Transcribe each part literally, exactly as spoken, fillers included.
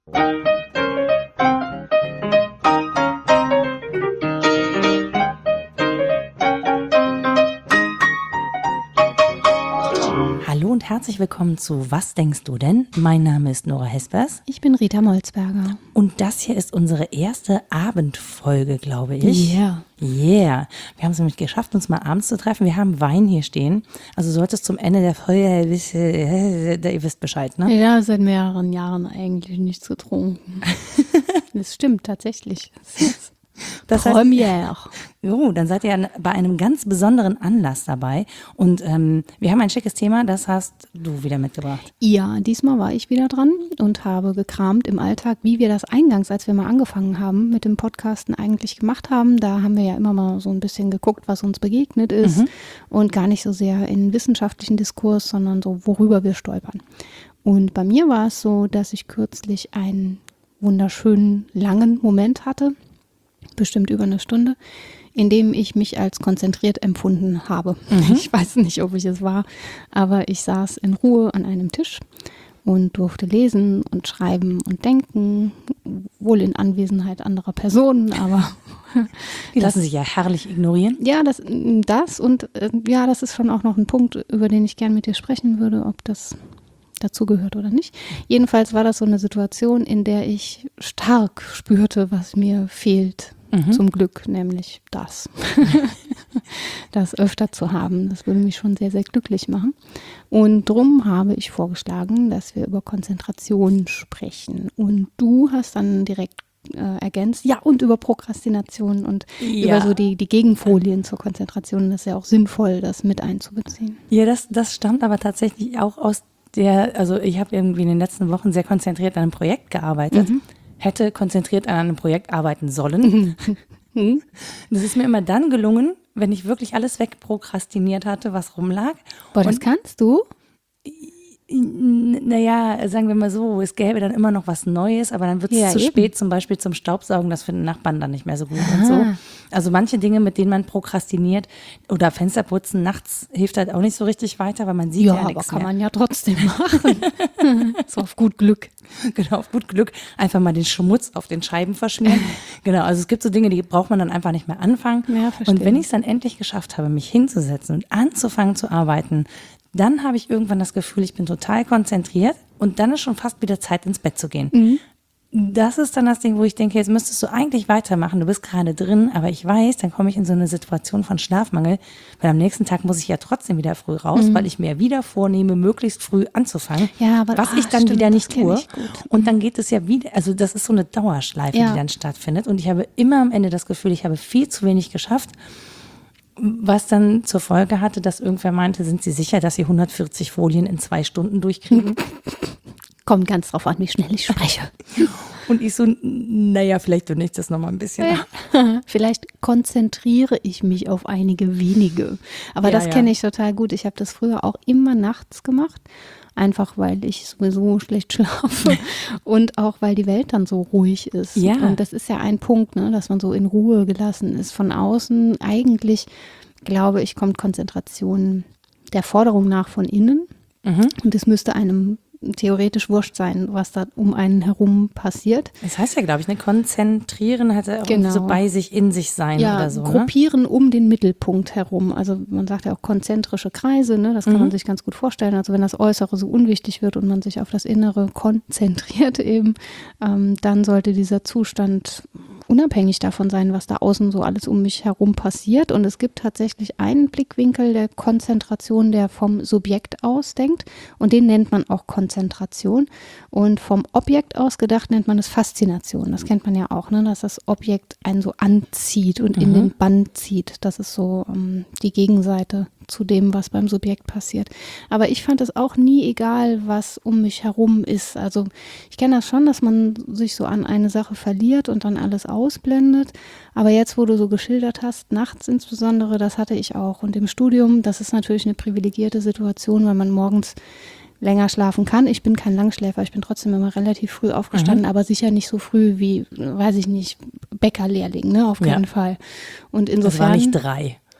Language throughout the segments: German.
Hallo und herzlich willkommen zu Was denkst du denn? Mein Name ist Nora Hespers. Ich bin Rita Molzberger. Und das hier ist unsere erste Abendfolge, glaube ich. Yeah. Yeah. Wir haben es nämlich geschafft, uns mal abends zu treffen. Wir haben Wein hier stehen. Also solltest zum Ende der Folge, ihr wisst Bescheid, ne? Ja, seit mehreren Jahren eigentlich nichts getrunken. Das stimmt tatsächlich. Das heißt, Premiere. Jo, dann seid ihr bei einem ganz besonderen Anlass dabei. Und ähm, wir haben ein schickes Thema, das hast du wieder mitgebracht. Ja, diesmal war ich wieder dran und habe gekramt im Alltag, wie wir das eingangs, als wir mal angefangen haben mit dem Podcasten eigentlich gemacht haben. Da haben wir ja immer mal so ein bisschen geguckt, was uns begegnet ist mhm. und gar nicht so sehr in wissenschaftlichen Diskurs, sondern so, worüber wir stolpern. Und bei mir war es so, dass ich kürzlich einen wunderschönen, langen Moment hatte, bestimmt über eine Stunde, in dem ich mich als konzentriert empfunden habe. Mhm. Ich weiß nicht, ob ich es war, aber ich saß in Ruhe an einem Tisch und durfte lesen und schreiben und denken, wohl in Anwesenheit anderer Personen, aber die lassen sich ja herrlich ignorieren. Ja, das, das und äh, ja, das ist schon auch noch ein Punkt, über den ich gern mit dir sprechen würde, ob das dazu gehört oder nicht. Jedenfalls war das so eine Situation, in der ich stark spürte, was mir fehlt. Mhm. Zum Glück, nämlich das. Das öfter zu haben. Das würde mich schon sehr, sehr glücklich machen. Und drum habe ich vorgeschlagen, dass wir über Konzentration sprechen. Und du hast dann direkt äh, ergänzt, ja, und über Prokrastination und ja. über so die, die Gegenfolien zur Konzentration. Das ist ja auch sinnvoll, das mit einzubeziehen. Ja, das, das stammt aber tatsächlich auch aus der, also ich habe irgendwie in den letzten Wochen sehr konzentriert an einem Projekt gearbeitet. Mhm. Hätte konzentriert an einem Projekt arbeiten sollen. Mhm. Das ist mir immer dann gelungen, wenn ich wirklich alles wegprokrastiniert hatte, was rumlag. Boah, das Und, kannst du? Naja, sagen wir mal so, es gäbe dann immer noch was Neues, aber dann wird es ja, zu eben. spät, zum Beispiel zum Staubsaugen, das finden Nachbarn dann nicht mehr so gut Aha. und so. Also manche Dinge, mit denen man prokrastiniert oder Fensterputzen nachts hilft halt auch nicht so richtig weiter, weil man sieht ja, ja nichts mehr. Ja, aber kann man ja trotzdem machen. So auf gut Glück. Genau, auf gut Glück einfach mal den Schmutz auf den Scheiben verschmieren. Genau, also es gibt so Dinge, die braucht man dann einfach nicht mehr anfangen. Ja, verstehe. Und wenn ich es dann endlich geschafft habe, mich hinzusetzen und anzufangen zu arbeiten, dann habe ich irgendwann das Gefühl, ich bin total konzentriert und dann ist schon fast wieder Zeit, ins Bett zu gehen. Mhm. Das ist dann das Ding, wo ich denke, jetzt müsstest du eigentlich weitermachen, du bist gerade drin, aber ich weiß, dann komme ich in so eine Situation von Schlafmangel, weil am nächsten Tag muss ich ja trotzdem wieder früh raus, mhm. weil ich mir wieder vornehme, möglichst früh anzufangen, ja, aber, was oh, ich dann stimmt, wieder nicht tue. Ich und dann geht es ja wieder, also das ist so eine Dauerschleife, ja. die dann stattfindet und ich habe immer am Ende das Gefühl, ich habe viel zu wenig geschafft. Was dann zur Folge hatte, dass irgendwer meinte, sind Sie sicher, dass Sie hundertvierzig Folien in zwei Stunden durchkriegen? Kommt ganz drauf an, wie schnell ich spreche. Und ich so, naja, vielleicht tue ich das nochmal ein bisschen. Ja. Vielleicht konzentriere ich mich auf einige wenige. Aber ja, das ja. kenne ich total gut. Ich habe das früher auch immer nachts gemacht. Einfach, weil ich sowieso schlecht schlafe und auch, weil die Welt dann so ruhig ist. Ja. Und das ist ja ein Punkt, ne, dass man so in Ruhe gelassen ist. Von außen eigentlich, glaube ich, kommt Konzentration der Forderung nach von innen. Mhm. Und es müsste einem theoretisch wurscht sein, was da um einen herum passiert. Das heißt ja, glaube ich, ne, konzentrieren hat ja auch genau. so bei sich, in sich sein ja, oder so. Gruppieren ne? um den Mittelpunkt herum. Also man sagt ja auch konzentrische Kreise, ne? Das kann mhm. man sich ganz gut vorstellen. Also wenn das Äußere so unwichtig wird und man sich auf das Innere konzentriert eben, ähm, dann sollte dieser Zustand unabhängig davon sein, was da außen so alles um mich herum passiert. Und es gibt tatsächlich einen Blickwinkel der Konzentration, der vom Subjekt aus denkt. Und den nennt man auch Konzentration. Und vom Objekt aus gedacht nennt man es Faszination. Das kennt man ja auch, ne? Dass das Objekt einen so anzieht und mhm. in den Bann zieht. Das ist so ähm, die Gegenseite zu dem, was beim Subjekt passiert. Aber ich fand es auch nie egal, was um mich herum ist. Also ich kenne das schon, dass man sich so an eine Sache verliert und dann alles ausblendet. Aber jetzt, wo du so geschildert hast, nachts insbesondere, das hatte ich auch. Und im Studium, das ist natürlich eine privilegierte Situation, weil man morgens länger schlafen kann. Ich bin kein Langschläfer, ich bin trotzdem immer relativ früh aufgestanden, mhm. aber sicher nicht so früh wie, weiß ich nicht, Bäckerlehrling, ne, auf keinen ja. Fall. Und insofern. Das war nicht drei.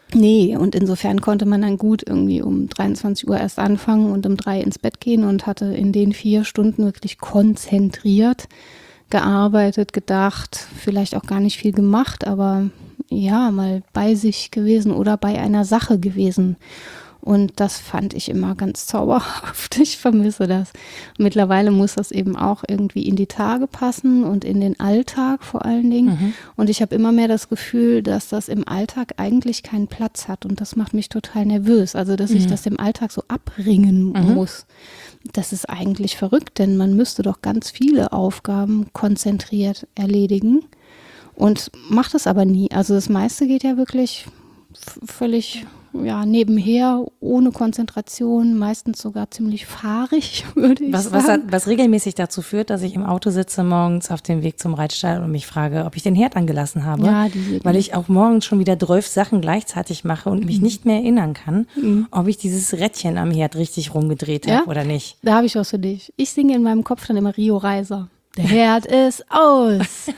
Nee, und insofern konnte man dann gut irgendwie um dreiundzwanzig Uhr erst anfangen und um drei ins Bett gehen und hatte in den vier Stunden wirklich konzentriert gearbeitet, gedacht, vielleicht auch gar nicht viel gemacht, aber ja, mal bei sich gewesen oder bei einer Sache gewesen. Und das fand ich immer ganz zauberhaft. Ich vermisse das. Mittlerweile muss das eben auch irgendwie in die Tage passen und in den Alltag vor allen Dingen. Mhm. Und ich habe immer mehr das Gefühl, dass das im Alltag eigentlich keinen Platz hat. Und das macht mich total nervös. Also, dass mhm. ich das im Alltag so abringen mhm. muss. Das ist eigentlich verrückt, denn man müsste doch ganz viele Aufgaben konzentriert erledigen und macht es aber nie. Also das meiste geht ja wirklich f- völlig ja, nebenher, ohne Konzentration, meistens sogar ziemlich fahrig, würde ich was, sagen. Was, was regelmäßig dazu führt, dass ich im Auto sitze morgens auf dem Weg zum Reitstall und mich frage, ob ich den Herd angelassen habe, ja, die, weil ich auch morgens schon wieder zwölf Sachen gleichzeitig mache und mich mhm. nicht mehr erinnern kann, mhm. ob ich dieses Rädchen am Herd richtig rumgedreht habe ja? oder nicht. Da habe ich was für dich. Ich singe in meinem Kopf dann immer Rio Reiser. Der Herd ist aus.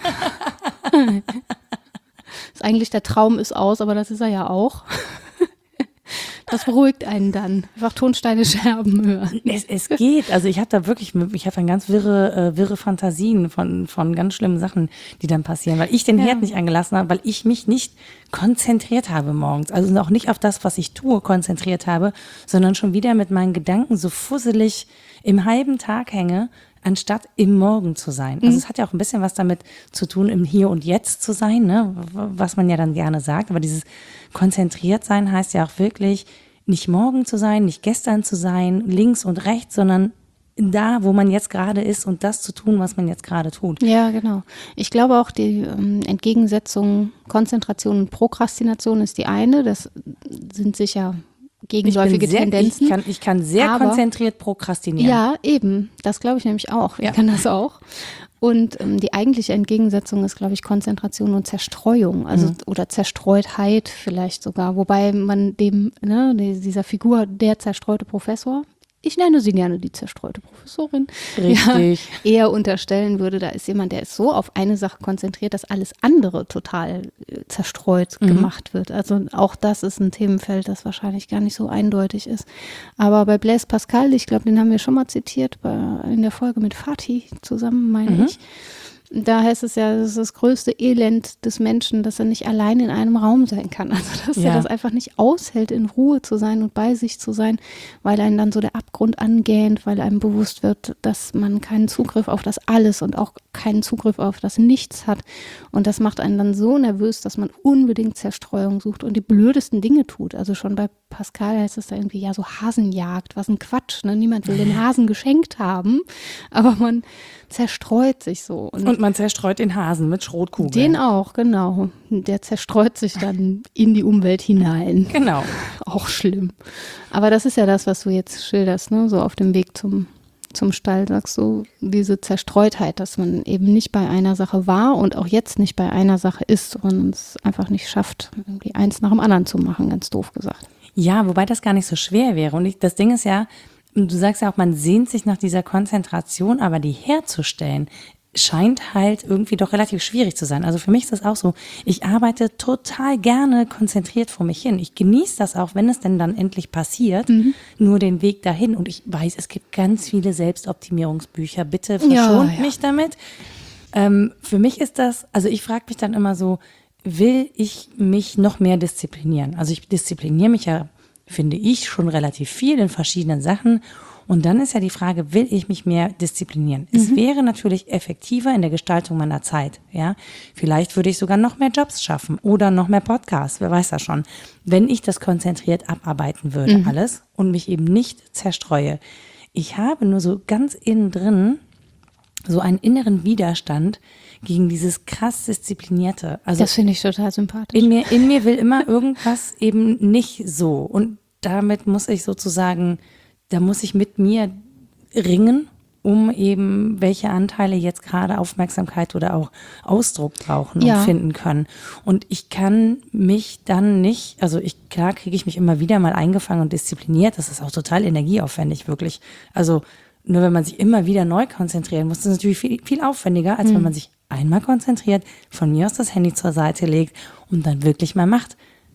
Ist eigentlich der Traum ist aus, aber das ist er ja auch. Das beruhigt einen dann. Einfach Tonsteine Scherben hören. Es, es geht. Also ich habe da wirklich, ich habe dann ganz wirre, äh, wirre Fantasien von, von ganz schlimmen Sachen, die dann passieren, weil ich den ja. Herd nicht angelassen habe, weil ich mich nicht konzentriert habe morgens. Also auch nicht auf das, was ich tue, konzentriert habe, sondern schon wieder mit meinen Gedanken so fusselig im halben Tag hänge, anstatt im Morgen zu sein. Also mhm. es hat ja auch ein bisschen was damit zu tun, im Hier und Jetzt zu sein, ne? Was man ja dann gerne sagt. Aber dieses konzentriert sein heißt ja auch wirklich, nicht morgen zu sein, nicht gestern zu sein, links und rechts, sondern da, wo man jetzt gerade ist und das zu tun, was man jetzt gerade tut. Ja, genau. Ich glaube auch, die ähm, Entgegensetzung Konzentration und Prokrastination ist die eine. Das sind sicher gegenläufige sehr, Tendenzen. Ich kann, ich kann sehr aber, konzentriert prokrastinieren. Ja, eben. Das glaube ich nämlich auch. Ich ja. kann das auch. Und ähm, die eigentliche Entgegensetzung ist, glaube ich, Konzentration und Zerstreuung, also mhm. oder Zerstreutheit vielleicht sogar, wobei man dem, ne, dieser Figur, der zerstreute Professor, ich nenne sie gerne die zerstreute Professorin, richtig, ja, eher unterstellen würde, da ist jemand, der ist so auf eine Sache konzentriert, dass alles andere total äh, zerstreut mhm. gemacht wird. Also auch das ist ein Themenfeld, das wahrscheinlich gar nicht so eindeutig ist. Aber bei Blaise Pascal, ich glaube, den haben wir schon mal zitiert bei, in der Folge mit Fatih zusammen, meine mhm. ich. Da heißt es ja, das ist das größte Elend des Menschen, dass er nicht allein in einem Raum sein kann. Also dass ja. er das einfach nicht aushält, in Ruhe zu sein und bei sich zu sein, weil einen dann so der Abgrund angähnt, weil einem bewusst wird, dass man keinen Zugriff auf das Alles und auch keinen Zugriff auf das Nichts hat. Und das macht einen dann so nervös, dass man unbedingt Zerstreuung sucht und die blödesten Dinge tut. Also schon bei Pascal heißt es da irgendwie, ja, so Hasenjagd, was ein Quatsch, ne? Niemand will den Hasen geschenkt haben, aber man zerstreut sich so. Und, und man zerstreut den Hasen mit Schrotkugeln. Den auch, genau. Der zerstreut sich dann in die Umwelt hinein. Genau. Auch schlimm. Aber das ist ja das, was du jetzt schilderst, ne? So auf dem Weg zum, zum Stall, sagst du, diese Zerstreutheit, dass man eben nicht bei einer Sache war und auch jetzt nicht bei einer Sache ist und es einfach nicht schafft, irgendwie eins nach dem anderen zu machen, ganz doof gesagt. Ja, wobei das gar nicht so schwer wäre. Und ich, das Ding ist ja, du sagst ja auch, man sehnt sich nach dieser Konzentration, aber die herzustellen, scheint halt irgendwie doch relativ schwierig zu sein. Also für mich ist das auch so, ich arbeite total gerne konzentriert vor mich hin. Ich genieße das auch, wenn es denn dann endlich passiert, mhm. nur den Weg dahin. Und ich weiß, es gibt ganz viele Selbstoptimierungsbücher. Bitte verschont ja, ja. mich damit. Ähm, für mich ist das, also ich frage mich dann immer so, will ich mich noch mehr disziplinieren? Also ich diszipliniere mich ja, finde ich, schon relativ viel in verschiedenen Sachen. Und dann ist ja die Frage, will ich mich mehr disziplinieren? Mhm. Es wäre natürlich effektiver in der Gestaltung meiner Zeit, ja. Vielleicht würde ich sogar noch mehr Jobs schaffen oder noch mehr Podcasts, wer weiß das schon. Wenn ich das konzentriert abarbeiten würde, mhm. alles, und mich eben nicht zerstreue. Ich habe nur so ganz innen drin so einen inneren Widerstand gegen dieses krass Disziplinierte. Also das finde ich total sympathisch. In mir, in mir will immer irgendwas eben nicht so. Und damit muss ich sozusagen, da muss ich mit mir ringen, um eben welche Anteile jetzt gerade Aufmerksamkeit oder auch Ausdruck brauchen und ja. finden können. Und ich kann mich dann nicht, also ich, klar kriege ich mich immer wieder mal eingefangen und diszipliniert. Das ist auch total energieaufwendig, wirklich. Also nur wenn man sich immer wieder neu konzentrieren muss, das ist natürlich viel, viel aufwendiger, als mhm. wenn man sich einmal konzentriert, von mir aus das Handy zur Seite legt und dann wirklich mal macht.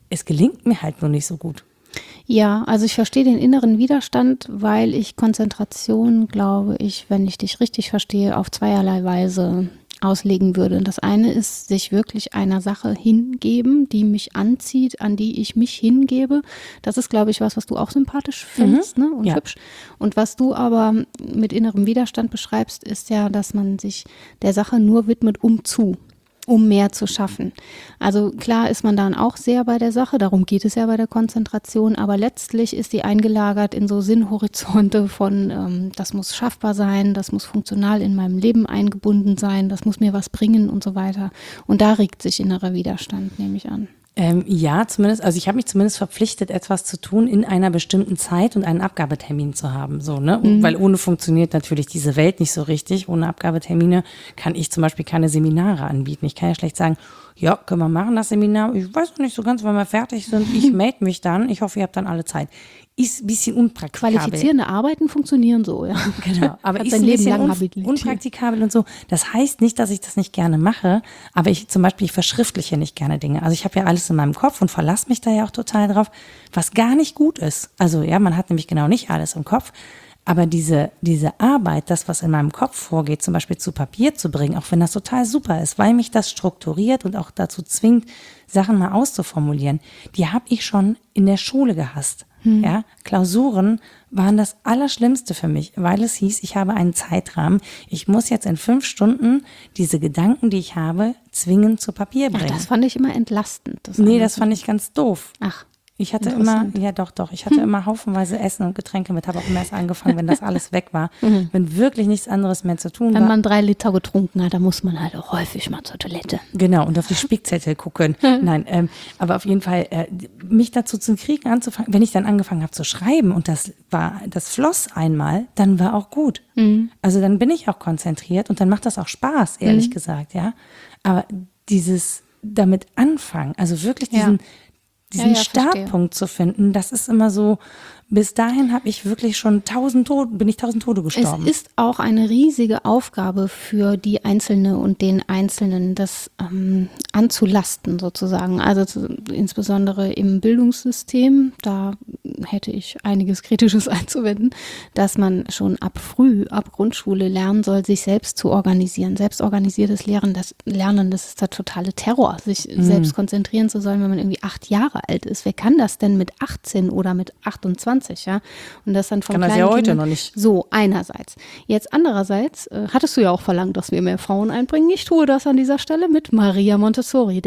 es gelingt mir halt nur nicht so gut. Ja, also ich verstehe den inneren Widerstand, weil ich Konzentration, glaube ich, wenn ich dich richtig verstehe, auf zweierlei Weise auslegen würde. Das eine ist, sich wirklich einer Sache hingeben, die mich anzieht, an die ich mich hingebe. Das ist, glaube ich, was, was du auch sympathisch findest, mhm. ne? Und ja. hübsch. Und was du aber mit innerem Widerstand beschreibst, ist ja, dass man sich der Sache nur widmet, um zu. um mehr zu schaffen. Also klar ist man dann auch sehr bei der Sache, darum geht es ja bei der Konzentration, aber letztlich ist die eingelagert in so Sinnhorizonte von, ähm, das muss schaffbar sein, das muss funktional in meinem Leben eingebunden sein, das muss mir was bringen und so weiter. Und da regt sich innerer Widerstand, nehme ich an. Ähm, ja, zumindest, also ich habe mich zumindest verpflichtet, etwas zu tun in einer bestimmten Zeit und einen Abgabetermin zu haben, so, ne? Mhm. Weil ohne funktioniert natürlich diese Welt nicht so richtig. Ohne Abgabetermine kann ich zum Beispiel keine Seminare anbieten. Ich kann ja schlecht sagen, ja, können wir machen das Seminar. Ich weiß noch nicht so ganz, wann wir fertig sind. Ich melde mich dann. Ich hoffe, ihr habt dann alle Zeit. Ist ein bisschen unpraktikabel. Qualifizierende Arbeiten funktionieren so, ja. Genau, aber ist ein bisschen un- unpraktikabel und so. Das heißt nicht, dass ich das nicht gerne mache, aber ich zum Beispiel, ich verschriftliche nicht gerne Dinge. Also ich habe ja alles in meinem Kopf und verlasse mich da ja auch total drauf, was gar nicht gut ist. Also ja, man hat nämlich genau nicht alles im Kopf. Aber diese, diese Arbeit, das, was in meinem Kopf vorgeht, zum Beispiel zu Papier zu bringen, auch wenn das total super ist, weil mich das strukturiert und auch dazu zwingt, Sachen mal auszuformulieren, die habe ich schon in der Schule gehasst. Hm. Ja, Klausuren waren das Allerschlimmste für mich, weil es hieß, ich habe einen Zeitrahmen. Ich muss jetzt in fünf Stunden diese Gedanken, die ich habe, zwingend zu Papier bringen. Ach, das fand ich immer entlastend. Das nee, das fand ich ganz doof. Ach. Ich hatte immer, ja doch, doch, ich hatte hm. immer haufenweise Essen und Getränke mit, habe auch immer erst angefangen, wenn das alles weg war, mhm. wenn wirklich nichts anderes mehr zu tun wenn war. Wenn man drei Liter getrunken hat, dann muss man halt auch häufig mal zur Toilette. Genau, und auf die Spickzettel gucken. Nein, ähm, aber auf jeden Fall, äh, mich dazu zu kriegen, anzufangen, wenn ich dann angefangen habe zu schreiben und das war, das floss einmal, dann war auch gut. Mhm. Also dann bin ich auch konzentriert und dann macht das auch Spaß, ehrlich mhm. gesagt, ja. Aber dieses damit anfangen, also wirklich diesen ja. diesen ja, ja, Startpunkt verstehe. Zu finden, das ist immer so, bis dahin habe ich wirklich schon tausend Tode, bin ich tausend Tode gestorben. Es ist auch eine riesige Aufgabe für die Einzelne und den Einzelnen, das ähm, anzulasten sozusagen. Also zu, insbesondere im Bildungssystem, da hätte ich einiges Kritisches einzuwenden, dass man schon ab früh, ab Grundschule lernen soll, sich selbst zu organisieren. Selbstorganisiertes Lernen, das Lernen, das ist der totale Terror, sich mhm. selbst konzentrieren zu sollen, wenn man irgendwie acht Jahre alt ist. Wer kann das denn mit achtzehn oder mit achtundzwanzig? Ja? Und das dann von kann das ja heute Kindern, noch nicht. So, einerseits. Jetzt andererseits äh, hattest du ja auch verlangt, dass wir mehr Frauen einbringen. Ich tue das an dieser Stelle mit Maria Montessori,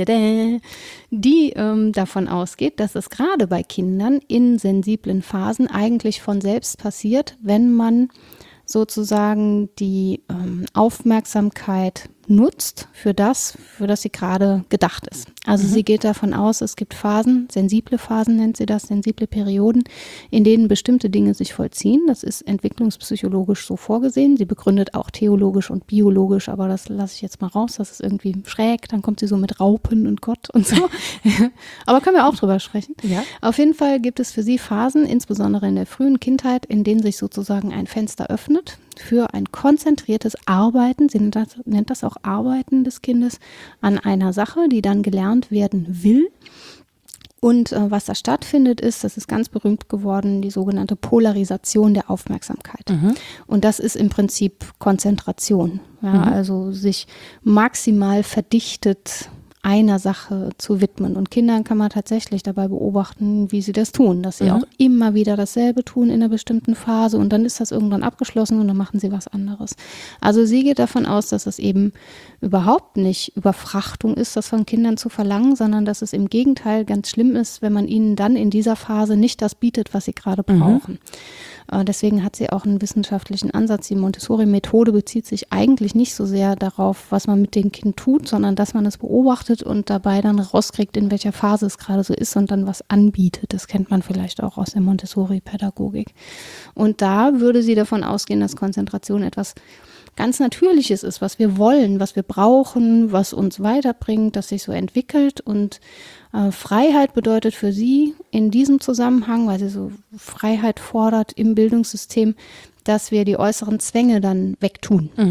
die ähm, davon ausgeht, dass es gerade bei Kindern in sensiblen Phasen eigentlich von selbst passiert, wenn man sozusagen die ähm, Aufmerksamkeit nutzt für das, für das sie gerade gedacht ist. Also mhm. sie geht davon aus, es gibt Phasen, sensible Phasen nennt sie das, sensible Perioden, in denen bestimmte Dinge sich vollziehen. Das ist entwicklungspsychologisch so vorgesehen. Sie begründet auch theologisch und biologisch, aber das lasse ich jetzt mal raus, das ist irgendwie schräg. Dann kommt sie so mit Raupen und Gott und so. Aber können wir auch drüber sprechen. Ja. Auf jeden Fall gibt es für sie Phasen, insbesondere in der frühen Kindheit, in denen sich sozusagen ein Fenster öffnet für ein konzentriertes Arbeiten, sie nennt das, nennt das auch Arbeiten des Kindes an einer Sache, die dann gelernt werden will. Und äh, was da stattfindet ist, das ist ganz berühmt geworden, die sogenannte Polarisation der Aufmerksamkeit. Mhm. Und das ist im Prinzip Konzentration. Ja, mhm. Also sich maximal verdichtet einer Sache zu widmen. Und Kindern kann man tatsächlich dabei beobachten, wie sie das tun, dass sie mhm. auch immer wieder dasselbe tun in einer bestimmten Phase und dann ist das irgendwann abgeschlossen und dann machen sie was anderes. Also sie geht davon aus, dass es eben überhaupt nicht Überfrachtung ist, das von Kindern zu verlangen, sondern dass es im Gegenteil ganz schlimm ist, wenn man ihnen dann in dieser Phase nicht das bietet, was sie gerade brauchen. Mhm. Deswegen hat sie auch einen wissenschaftlichen Ansatz. Die Montessori-Methode bezieht sich eigentlich nicht so sehr darauf, was man mit dem Kind tut, sondern dass man es beobachtet und dabei dann rauskriegt, in welcher Phase es gerade so ist und dann was anbietet. Das kennt man vielleicht auch aus der Montessori-Pädagogik. Und da würde sie davon ausgehen, dass Konzentration etwas ganz Natürliches ist, was wir wollen, was wir brauchen, was uns weiterbringt, das sich so entwickelt. Und äh, Freiheit bedeutet für sie in diesem Zusammenhang, weil sie so Freiheit fordert im Bildungssystem, dass wir die äußeren Zwänge dann wegtun. Mhm.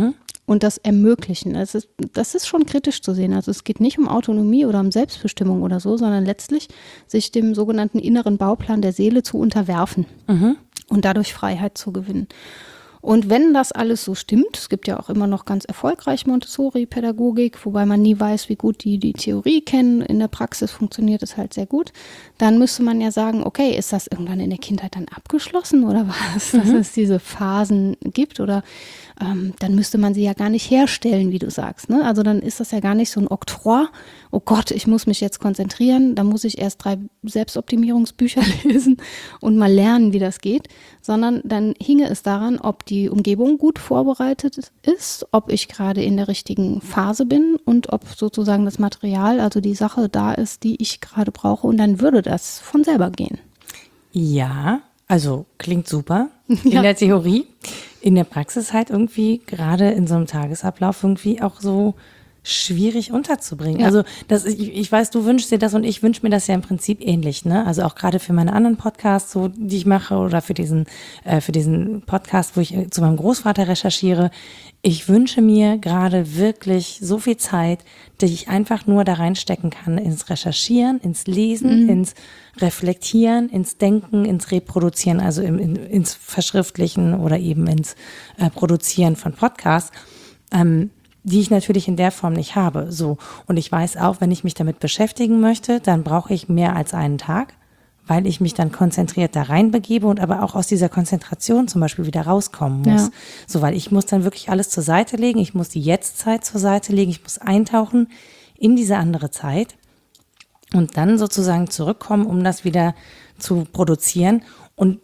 und das ermöglichen. Das ist, das ist schon kritisch zu sehen. Also es geht nicht um Autonomie oder um Selbstbestimmung oder so, sondern letztlich sich dem sogenannten inneren Bauplan der Seele zu unterwerfen mhm. und dadurch Freiheit zu gewinnen. Und wenn das alles so stimmt, es gibt ja auch immer noch ganz erfolgreich Montessori-Pädagogik, wobei man nie weiß, wie gut die die Theorie kennen, in der Praxis funktioniert es halt sehr gut, dann müsste man ja sagen, okay, ist das irgendwann in der Kindheit dann abgeschlossen oder was, dass mhm. es diese Phasen gibt oder ähm, dann müsste man sie ja gar nicht herstellen, wie du sagst, ne? Also dann ist das ja gar nicht so ein Oktroi, oh Gott, ich muss mich jetzt konzentrieren, da muss ich erst drei Selbstoptimierungsbücher lesen und mal lernen, wie das geht, sondern dann hinge es daran, ob die Umgebung gut vorbereitet ist, ob ich gerade in der richtigen Phase bin und ob sozusagen das Material, also die Sache da ist, die ich gerade brauche und dann würde das von selber gehen. Ja, also klingt super in Ja. der Theorie, in der Praxis halt irgendwie gerade in so einem Tagesablauf irgendwie auch so schwierig unterzubringen. Ja. Also das, ich, ich weiß, du wünschst dir das und ich wünsche mir das ja im Prinzip ähnlich, ne? Also auch gerade für meine anderen Podcasts, so die ich mache oder für diesen äh, für diesen Podcast, wo ich äh, zu meinem Großvater recherchiere. Ich wünsche mir gerade wirklich so viel Zeit, dass ich einfach nur da reinstecken kann ins Recherchieren, ins Lesen, mhm. ins Reflektieren, ins Denken, ins Reproduzieren, also im, in, ins Verschriftlichen oder eben ins äh, Produzieren von Podcasts. Ähm, die ich natürlich in der Form nicht habe. So. Und ich weiß auch, wenn ich mich damit beschäftigen möchte, dann brauche ich mehr als einen Tag, weil ich mich dann konzentriert da reinbegebe und aber auch aus dieser Konzentration zum Beispiel wieder rauskommen muss. Ja. So, weil ich muss dann wirklich alles zur Seite legen, ich muss die Jetztzeit zur Seite legen, ich muss eintauchen in diese andere Zeit und dann sozusagen zurückkommen, um das wieder zu produzieren. Und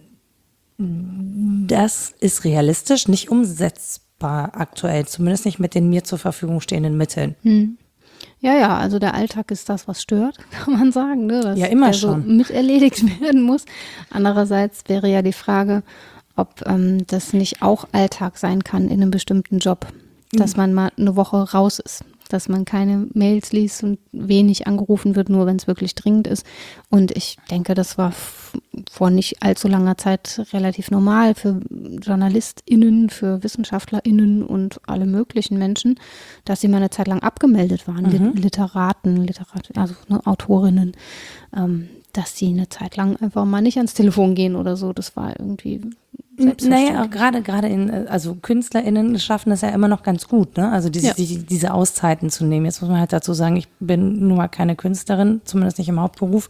das ist realistisch, nicht umsetzbar aktuell, zumindest nicht mit den mir zur Verfügung stehenden Mitteln. Hm. Ja, ja, also der Alltag ist das, was stört, kann man sagen, ne? Dass Ja, immer der schon. so miterledigt werden muss. Andererseits wäre ja die Frage, ob ähm, das nicht auch Alltag sein kann in einem bestimmten Job, dass man mal eine Woche raus ist, dass man keine Mails liest und wenig angerufen wird, nur wenn es wirklich dringend ist. Und ich denke, das war f- vor nicht allzu langer Zeit relativ normal für JournalistInnen, für WissenschaftlerInnen und alle möglichen Menschen, dass sie mal eine Zeit lang abgemeldet waren, Mhm. Lit- Literaten, Literat, also ne, Autorinnen, ähm, dass sie eine Zeit lang einfach mal nicht ans Telefon gehen oder so. Das war irgendwie selbstverständlich. Naja, gerade gerade in, also KünstlerInnen schaffen das ja immer noch ganz gut, ne? Also diese, Ja. die, diese Auszeiten zu nehmen. Jetzt muss man halt dazu sagen, ich bin nun mal keine Künstlerin, zumindest nicht im Hauptberuf.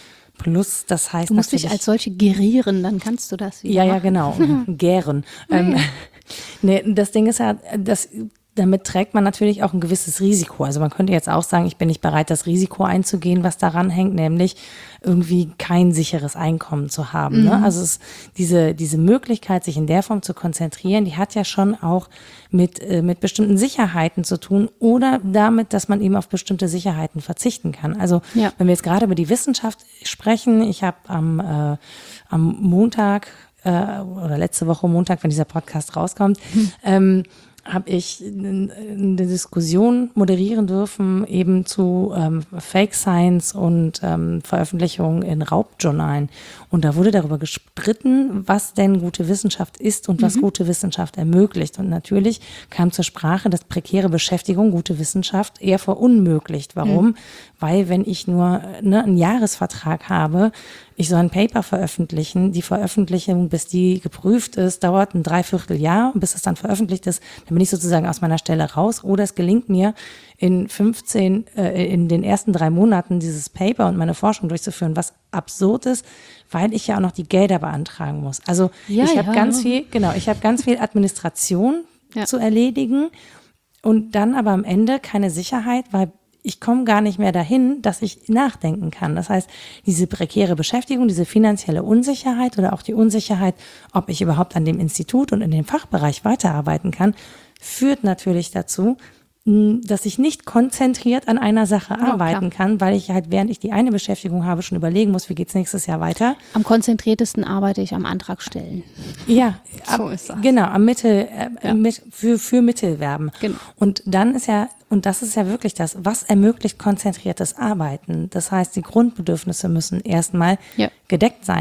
Plus, das heißt Du musst natürlich, dich als solche gerieren, dann kannst du das wieder ja, ja, machen. genau, gären. ähm, nee, das Ding ist ja, das, damit trägt man natürlich auch ein gewisses Risiko. Also man könnte jetzt auch sagen, ich bin nicht bereit, das Risiko einzugehen, was daran hängt, nämlich irgendwie kein sicheres Einkommen zu haben. Ne? Also es, diese, diese Möglichkeit, sich in der Form zu konzentrieren, die hat ja schon auch mit, äh, mit bestimmten Sicherheiten zu tun oder damit, dass man eben auf bestimmte Sicherheiten verzichten kann. Also Ja. wenn wir jetzt gerade über die Wissenschaft sprechen, ich habe am, äh, am Montag äh, oder letzte Woche Montag, wenn dieser Podcast rauskommt, hm. ähm, habe ich eine Diskussion moderieren dürfen eben zu ähm, Fake Science und ähm, Veröffentlichungen in Raubjournalen. Und da wurde darüber gestritten, was denn gute Wissenschaft ist und was mhm. gute Wissenschaft ermöglicht. Und natürlich kam zur Sprache, dass prekäre Beschäftigung gute Wissenschaft eher verunmöglicht. Warum? Mhm. Weil wenn ich nur ne, einen Jahresvertrag habe, ich soll ein Paper veröffentlichen, die Veröffentlichung, bis die geprüft ist, dauert ein Dreivierteljahr, bis es dann veröffentlicht ist, dann bin ich sozusagen aus meiner Stelle raus. Oder es gelingt mir, in fünfzehn, äh, in den ersten drei Monaten dieses Paper und meine Forschung durchzuführen, was absurd ist, weil ich ja auch noch die Gelder beantragen muss. Also Ja, ich habe ja. ganz viel, genau, ich habe ganz viel Administration Ja. zu erledigen und dann aber am Ende keine Sicherheit, weil ich komme gar nicht mehr dahin, dass ich nachdenken kann. Das heißt, diese prekäre Beschäftigung, diese finanzielle Unsicherheit oder auch die Unsicherheit, ob ich überhaupt an dem Institut und in dem Fachbereich weiterarbeiten kann, führt natürlich dazu, dass ich nicht konzentriert an einer Sache Ja, arbeiten klar. kann, weil ich halt, während ich die eine Beschäftigung habe, schon überlegen muss, wie geht's nächstes Jahr weiter. Am konzentriertesten arbeite ich am Antrag stellen. Ja, So ab, ist das. genau, am Mittel, äh, Ja. mit, für, für Mittelverben. Genau. Und dann ist ja, und das ist ja wirklich das, was ermöglicht konzentriertes Arbeiten. Das heißt, die Grundbedürfnisse müssen erstmal Ja. gedeckt sein.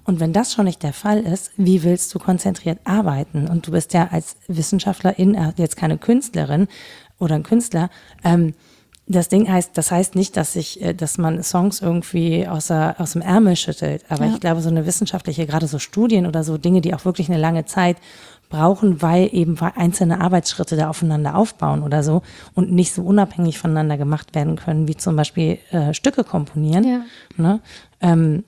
Und wenn das schon nicht der Fall ist, wie willst du konzentriert arbeiten? Und du bist ja als Wissenschaftlerin, jetzt keine Künstlerin oder ein Künstler, ähm, das Ding heißt, das heißt nicht, dass ich, dass man Songs irgendwie aus, der, aus dem Ärmel schüttelt. Aber ja. ich glaube, so eine wissenschaftliche, gerade so Studien oder so Dinge, die auch wirklich eine lange Zeit brauchen, weil eben einzelne Arbeitsschritte da aufeinander aufbauen oder so und nicht so unabhängig voneinander gemacht werden können, wie zum Beispiel äh, Stücke komponieren. Ja. Ne? Ähm,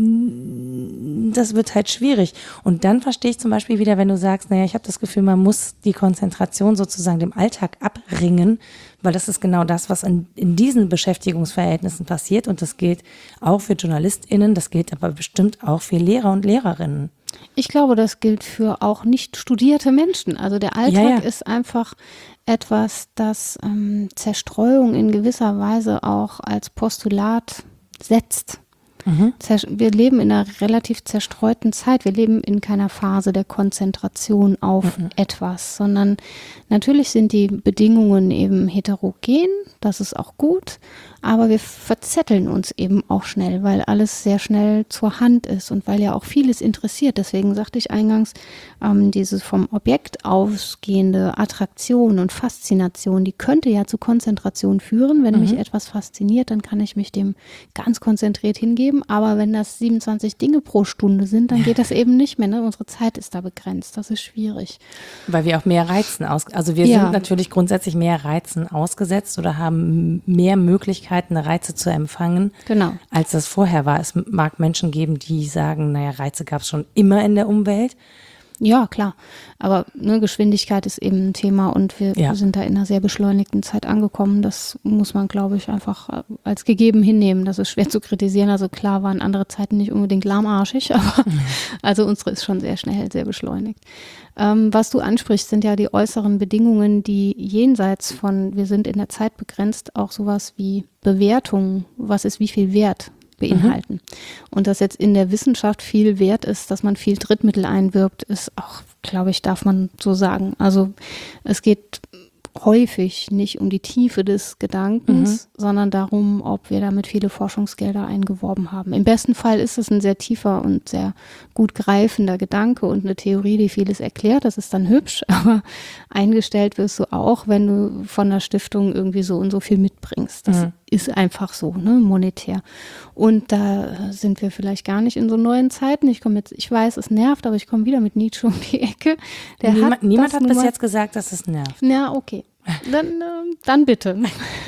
das wird halt schwierig. Und dann verstehe ich zum Beispiel wieder, wenn du sagst, naja, ich habe das Gefühl, man muss die Konzentration sozusagen dem Alltag abringen, weil das ist genau das, was in, in diesen Beschäftigungsverhältnissen passiert. Und das gilt auch für JournalistInnen, das gilt aber bestimmt auch für Lehrer und Lehrerinnen. Ich glaube, das gilt für auch nicht studierte Menschen. Also der Alltag ja, ja. ist einfach etwas, das ähm, Zerstreuung in gewisser Weise auch als Postulat setzt. Mhm. Wir leben in einer relativ zerstreuten Zeit. Wir leben in keiner Phase der Konzentration auf mhm. etwas, sondern natürlich sind die Bedingungen eben heterogen. Das ist auch gut. Aber wir verzetteln uns eben auch schnell, weil alles sehr schnell zur Hand ist und weil ja auch vieles interessiert. Deswegen sagte ich eingangs, ähm, diese vom Objekt ausgehende Attraktion und Faszination, die könnte ja zu Konzentration führen. Wenn mhm. mich etwas fasziniert, dann kann ich mich dem ganz konzentriert hingeben. Aber wenn das siebenundzwanzig Dinge pro Stunde sind, dann geht das eben nicht mehr. Ne? Unsere Zeit ist da begrenzt. Das ist schwierig. Weil wir auch mehr Reizen aus, also wir ja. sind natürlich grundsätzlich mehr Reizen ausgesetzt oder haben mehr Möglichkeiten, Reize zu empfangen, genau. als das vorher war. Es mag Menschen geben, die sagen, naja, Reize gab es schon immer in der Umwelt. Ja, klar. Aber ne, Geschwindigkeit ist eben ein Thema und wir ja. sind da in einer sehr beschleunigten Zeit angekommen. Das muss man, glaube ich, einfach als gegeben hinnehmen. Das ist schwer zu kritisieren. Also klar waren andere Zeiten nicht unbedingt lahmarschig, aber mhm. also unsere ist schon sehr schnell, sehr beschleunigt. Ähm, was du ansprichst, sind ja die äußeren Bedingungen, die jenseits von, wir sind in der Zeit begrenzt, auch sowas wie Bewertung, was ist wie viel wert beinhalten. Mhm. Und dass jetzt in der Wissenschaft viel wert ist, dass man viel Drittmittel einwirbt, ist auch, glaube ich, darf man so sagen. Also es geht häufig nicht um die Tiefe des Gedankens, mhm. sondern darum, ob wir damit viele Forschungsgelder eingeworben haben. Im besten Fall ist es ein sehr tiefer und sehr gut greifender Gedanke und eine Theorie, die vieles erklärt. Das ist dann hübsch, aber eingestellt wirst du auch, wenn du von der Stiftung irgendwie so und so viel mitbringst. Das mhm. ist einfach so, ne, monetär. Und da sind wir vielleicht gar nicht in so neuen Zeiten. Ich komme jetzt, ich weiß, es nervt, aber ich komme wieder mit Nietzsche um die Ecke. Der niemand hat, niemand hat bis jetzt gesagt, dass es nervt. Ja, okay. Dann, äh, dann bitte.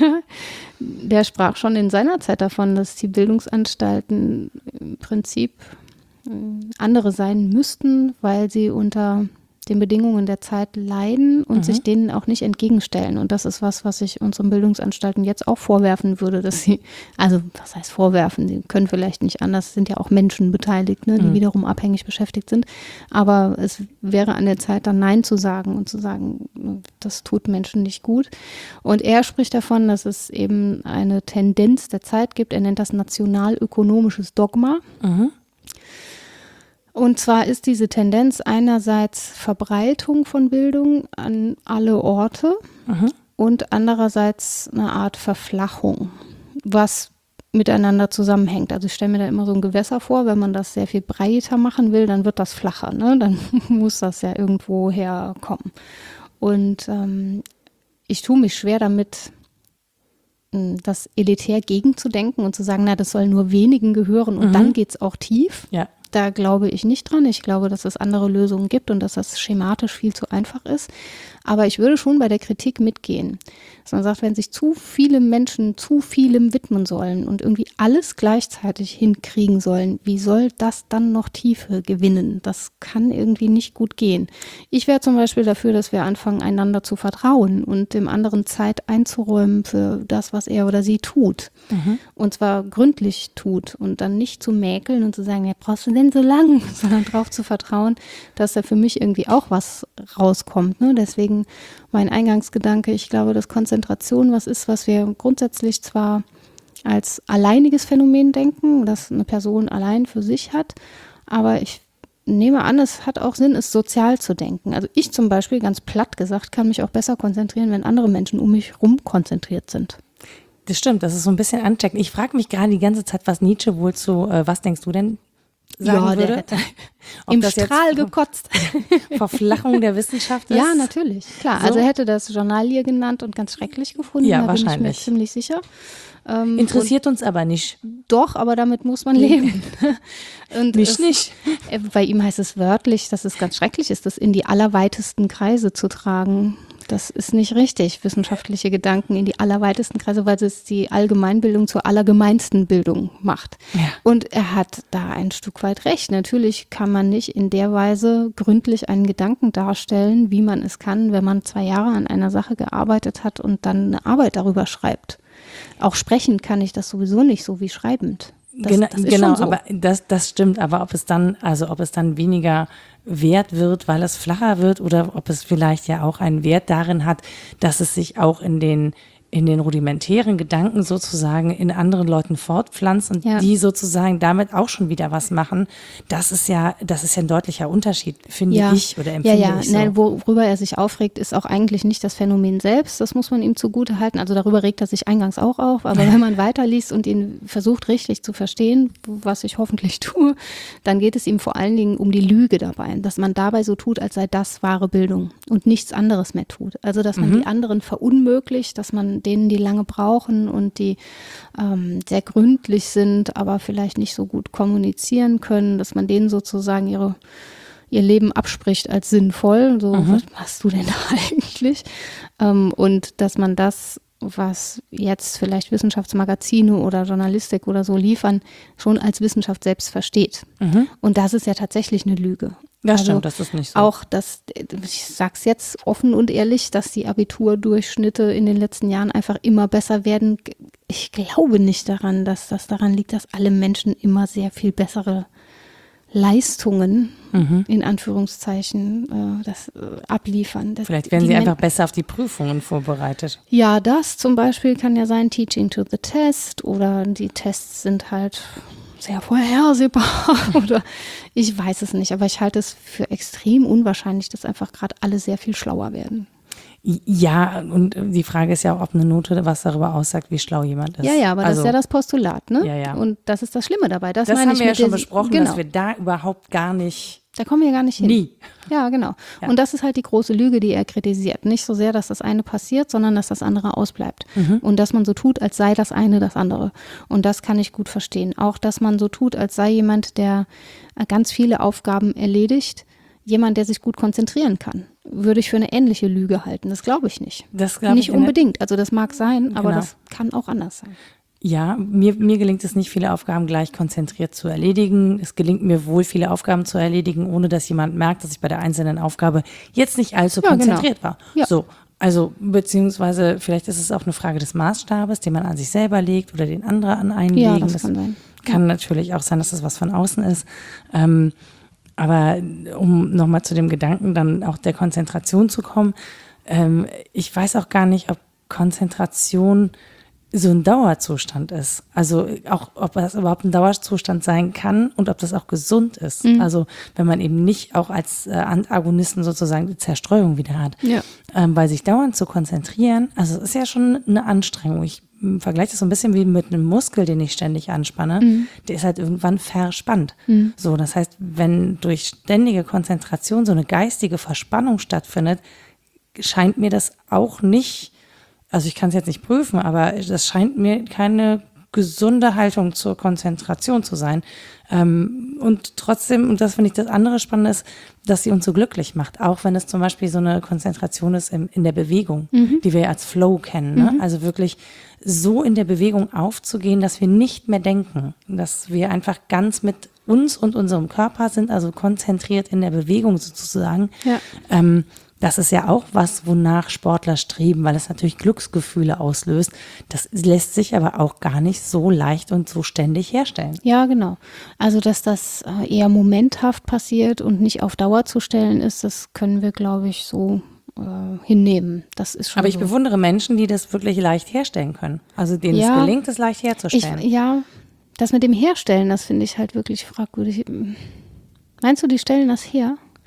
Der sprach schon in seiner Zeit davon, dass die Bildungsanstalten im Prinzip äh, andere sein müssten, weil sie unter den Bedingungen der Zeit leiden und mhm. sich denen auch nicht entgegenstellen. Und das ist was, was ich unseren Bildungsanstalten jetzt auch vorwerfen würde, dass sie, also was heißt vorwerfen, sie können vielleicht nicht anders, sind ja auch Menschen beteiligt, ne, die mhm. wiederum abhängig beschäftigt sind. Aber es wäre an der Zeit, dann Nein zu sagen und zu sagen, das tut Menschen nicht gut. Und er spricht davon, dass es eben eine Tendenz der Zeit gibt. Er nennt das nationalökonomisches Dogma. Mhm. Und zwar ist diese Tendenz einerseits Verbreitung von Bildung an alle Orte mhm. und andererseits eine Art Verflachung, was miteinander zusammenhängt. Also ich stelle mir da immer so ein Gewässer vor, wenn man das sehr viel breiter machen will, dann wird das flacher, ne? Dann muss das ja irgendwo herkommen. Und ähm, ich tue mich schwer damit, das elitär gegenzudenken und zu sagen, na, das soll nur wenigen gehören und mhm. dann geht's auch tief. Ja. Da glaube ich nicht dran. Ich glaube, dass es andere Lösungen gibt und dass das schematisch viel zu einfach ist. Aber ich würde schon bei der Kritik mitgehen. Dass man sagt, wenn sich zu viele Menschen zu vielem widmen sollen und irgendwie alles gleichzeitig hinkriegen sollen, wie soll das dann noch Tiefe gewinnen? Das kann irgendwie nicht gut gehen. Ich wäre zum Beispiel dafür, dass wir anfangen, einander zu vertrauen und dem anderen Zeit einzuräumen für das, was er oder sie tut. Mhm. Und zwar gründlich tut und dann nicht zu mäkeln und zu sagen, ja, brauchst du denn so lang? Sondern darauf zu vertrauen, dass da für mich irgendwie auch was rauskommt. Ne? Deswegen mein Eingangsgedanke, ich glaube, dass Konzentration was ist, was wir grundsätzlich zwar als alleiniges Phänomen denken, das eine Person allein für sich hat, aber ich nehme an, es hat auch Sinn, es sozial zu denken. Also ich zum Beispiel, ganz platt gesagt, kann mich auch besser konzentrieren, wenn andere Menschen um mich rum konzentriert sind. Das stimmt, das ist so ein bisschen anchecken. Ich frage mich gerade die ganze Zeit, was Nietzsche wohl zu, äh, was denkst du denn, sagen ja, der würde? hätte Ob im das jetzt Strahl gekotzt. Verflachung der Wissenschaft ist? Ja, natürlich. Klar, So? also er hätte das Journalie genannt und ganz schrecklich gefunden, Ja, da bin ich mir wahrscheinlich. ziemlich sicher. Ähm, Interessiert uns aber nicht. und doch, aber damit muss man leben. Und Mich es, nicht. äh, Bei ihm heißt es wörtlich, dass es ganz schrecklich ist, das in die allerweitesten Kreise zu tragen. Das ist nicht richtig, wissenschaftliche Gedanken in die allerweitesten Kreise, weil es die Allgemeinbildung zur allergemeinsten Bildung macht. Ja. Und er hat da ein Stück weit recht. Natürlich kann man nicht in der Weise gründlich einen Gedanken darstellen, wie man es kann, wenn man zwei Jahre an einer Sache gearbeitet hat und dann eine Arbeit darüber schreibt. Auch sprechend kann ich das sowieso nicht so wie schreibend. Das, genau, das ist genau schon so. aber das, das stimmt. Aber ob es dann, also ob es dann weniger wert wird, weil es flacher wird, oder ob es vielleicht ja auch einen Wert darin hat, dass es sich auch in den in den rudimentären Gedanken sozusagen in anderen Leuten fortpflanzt und Ja. die sozusagen damit auch schon wieder was machen. Das ist ja, das ist ja ein deutlicher Unterschied, finde ja. ich oder ja, empfinde ja. ich so. Nein, worüber er sich aufregt, ist auch eigentlich nicht das Phänomen selbst. Das muss man ihm zugute halten. Also darüber regt er sich eingangs auch auf. Aber wenn man weiterliest und ihn versucht richtig zu verstehen, was ich hoffentlich tue, dann geht es ihm vor allen Dingen um die Lüge dabei. Dass man dabei so tut, als sei das wahre Bildung und nichts anderes mehr tut. Also dass man Mhm. die anderen verunmöglicht, dass man denen, die lange brauchen und die ähm, sehr gründlich sind, aber vielleicht nicht so gut kommunizieren können, dass man denen sozusagen ihre ihr Leben abspricht als sinnvoll. So, Mhm. was machst du denn da eigentlich? Ähm, und dass man das, was jetzt vielleicht Wissenschaftsmagazine oder Journalistik oder so liefern, schon als Wissenschaft selbst versteht. Mhm. Und das ist ja tatsächlich eine Lüge. Das Also stimmt, das ist nicht so. Auch, dass, ich sag's jetzt offen und ehrlich, dass die Abiturdurchschnitte in den letzten Jahren einfach immer besser werden. Ich glaube nicht daran, dass das daran liegt, dass alle Menschen immer sehr viel bessere Leistungen, Mhm. in Anführungszeichen, äh, das äh, abliefern. Das, Vielleicht werden die sie Men- einfach besser auf die Prüfungen vorbereitet. Ja, das zum Beispiel kann ja sein, Teaching to the Test, oder die Tests sind halt sehr vorhersehbar oder ich weiß es nicht, aber ich halte es für extrem unwahrscheinlich, dass einfach gerade alle sehr viel schlauer werden. Ja, und die Frage ist ja auch, ob eine Note was darüber aussagt, wie schlau jemand ist. Ja, ja, aber das Also, ist ja das Postulat, ne? Ja, ja. Und das ist das Schlimme dabei. Das, das meine haben ich wir ja mit schon der- besprochen, genau. dass wir da überhaupt gar nicht, Da kommen wir gar nicht hin. nie. Ja, genau. Ja. Und das ist halt die große Lüge, die er kritisiert. Nicht so sehr, dass das eine passiert, sondern dass das andere ausbleibt. Mhm. Und dass man so tut, als sei das eine das andere. Und das kann ich gut verstehen. Auch, dass man so tut, als sei jemand, der äh, ganz viele Aufgaben erledigt, jemand, der sich gut konzentrieren kann. Würde ich für eine ähnliche Lüge halten. Das glaube ich nicht. Das glaube Nicht ich in der- unbedingt. Also das mag sein, aber Genau. das kann auch anders sein. Ja, mir, mir gelingt es nicht, viele Aufgaben gleich konzentriert zu erledigen. Es gelingt mir wohl, viele Aufgaben zu erledigen, ohne dass jemand merkt, dass ich bei der einzelnen Aufgabe jetzt nicht allzu Ja, genau. konzentriert war. Ja. So, also beziehungsweise vielleicht ist es auch eine Frage des Maßstabes, den man an sich selber legt oder den andere an einen Ja, legen. das kann sein. Kann natürlich auch sein, dass das was von außen ist. Ähm, aber um nochmal zu dem Gedanken dann auch der Konzentration zu kommen, ähm, ich weiß auch gar nicht, ob Konzentration so ein Dauerzustand ist. Also auch, ob das überhaupt ein Dauerzustand sein kann und ob das auch gesund ist. Mhm. Also wenn man eben nicht auch als äh, Antagonisten sozusagen die Zerstreuung wieder hat. Ja. Ähm, weil sich dauernd zu konzentrieren, also es ist ja schon eine Anstrengung. Ich m, vergleiche das so ein bisschen wie mit einem Muskel, den ich ständig anspanne. Mhm. Der ist halt irgendwann verspannt. Mhm. So, das heißt, wenn durch ständige Konzentration so eine geistige Verspannung stattfindet, scheint mir das auch nicht, also ich kann es jetzt nicht prüfen, aber das scheint mir keine gesunde Haltung zur Konzentration zu sein. Ähm, und trotzdem, und das finde ich das andere Spannende ist, dass sie uns so glücklich macht, auch wenn es zum Beispiel so eine Konzentration ist im, in der Bewegung, Mhm. die wir als Flow kennen. Ne? Also wirklich so in der Bewegung aufzugehen, dass wir nicht mehr denken, dass wir einfach ganz mit uns und unserem Körper sind, also konzentriert in der Bewegung sozusagen. Ja. Ähm, das ist ja auch was, wonach Sportler streben, weil es natürlich Glücksgefühle auslöst. Das lässt sich aber auch gar nicht so leicht und so ständig herstellen. Ja, genau. Also, dass das äh, eher momenthaft passiert und nicht auf Dauer zu stellen ist, das können wir, glaube ich, so äh, hinnehmen. Das ist schon Aber ich so. bewundere Menschen, die das wirklich leicht herstellen können. Also denen Ja. es gelingt, es leicht Ich, herzustellen. ja, das mit dem Herstellen, das finde ich halt wirklich fragwürdig. Meinst du, die stellen das her?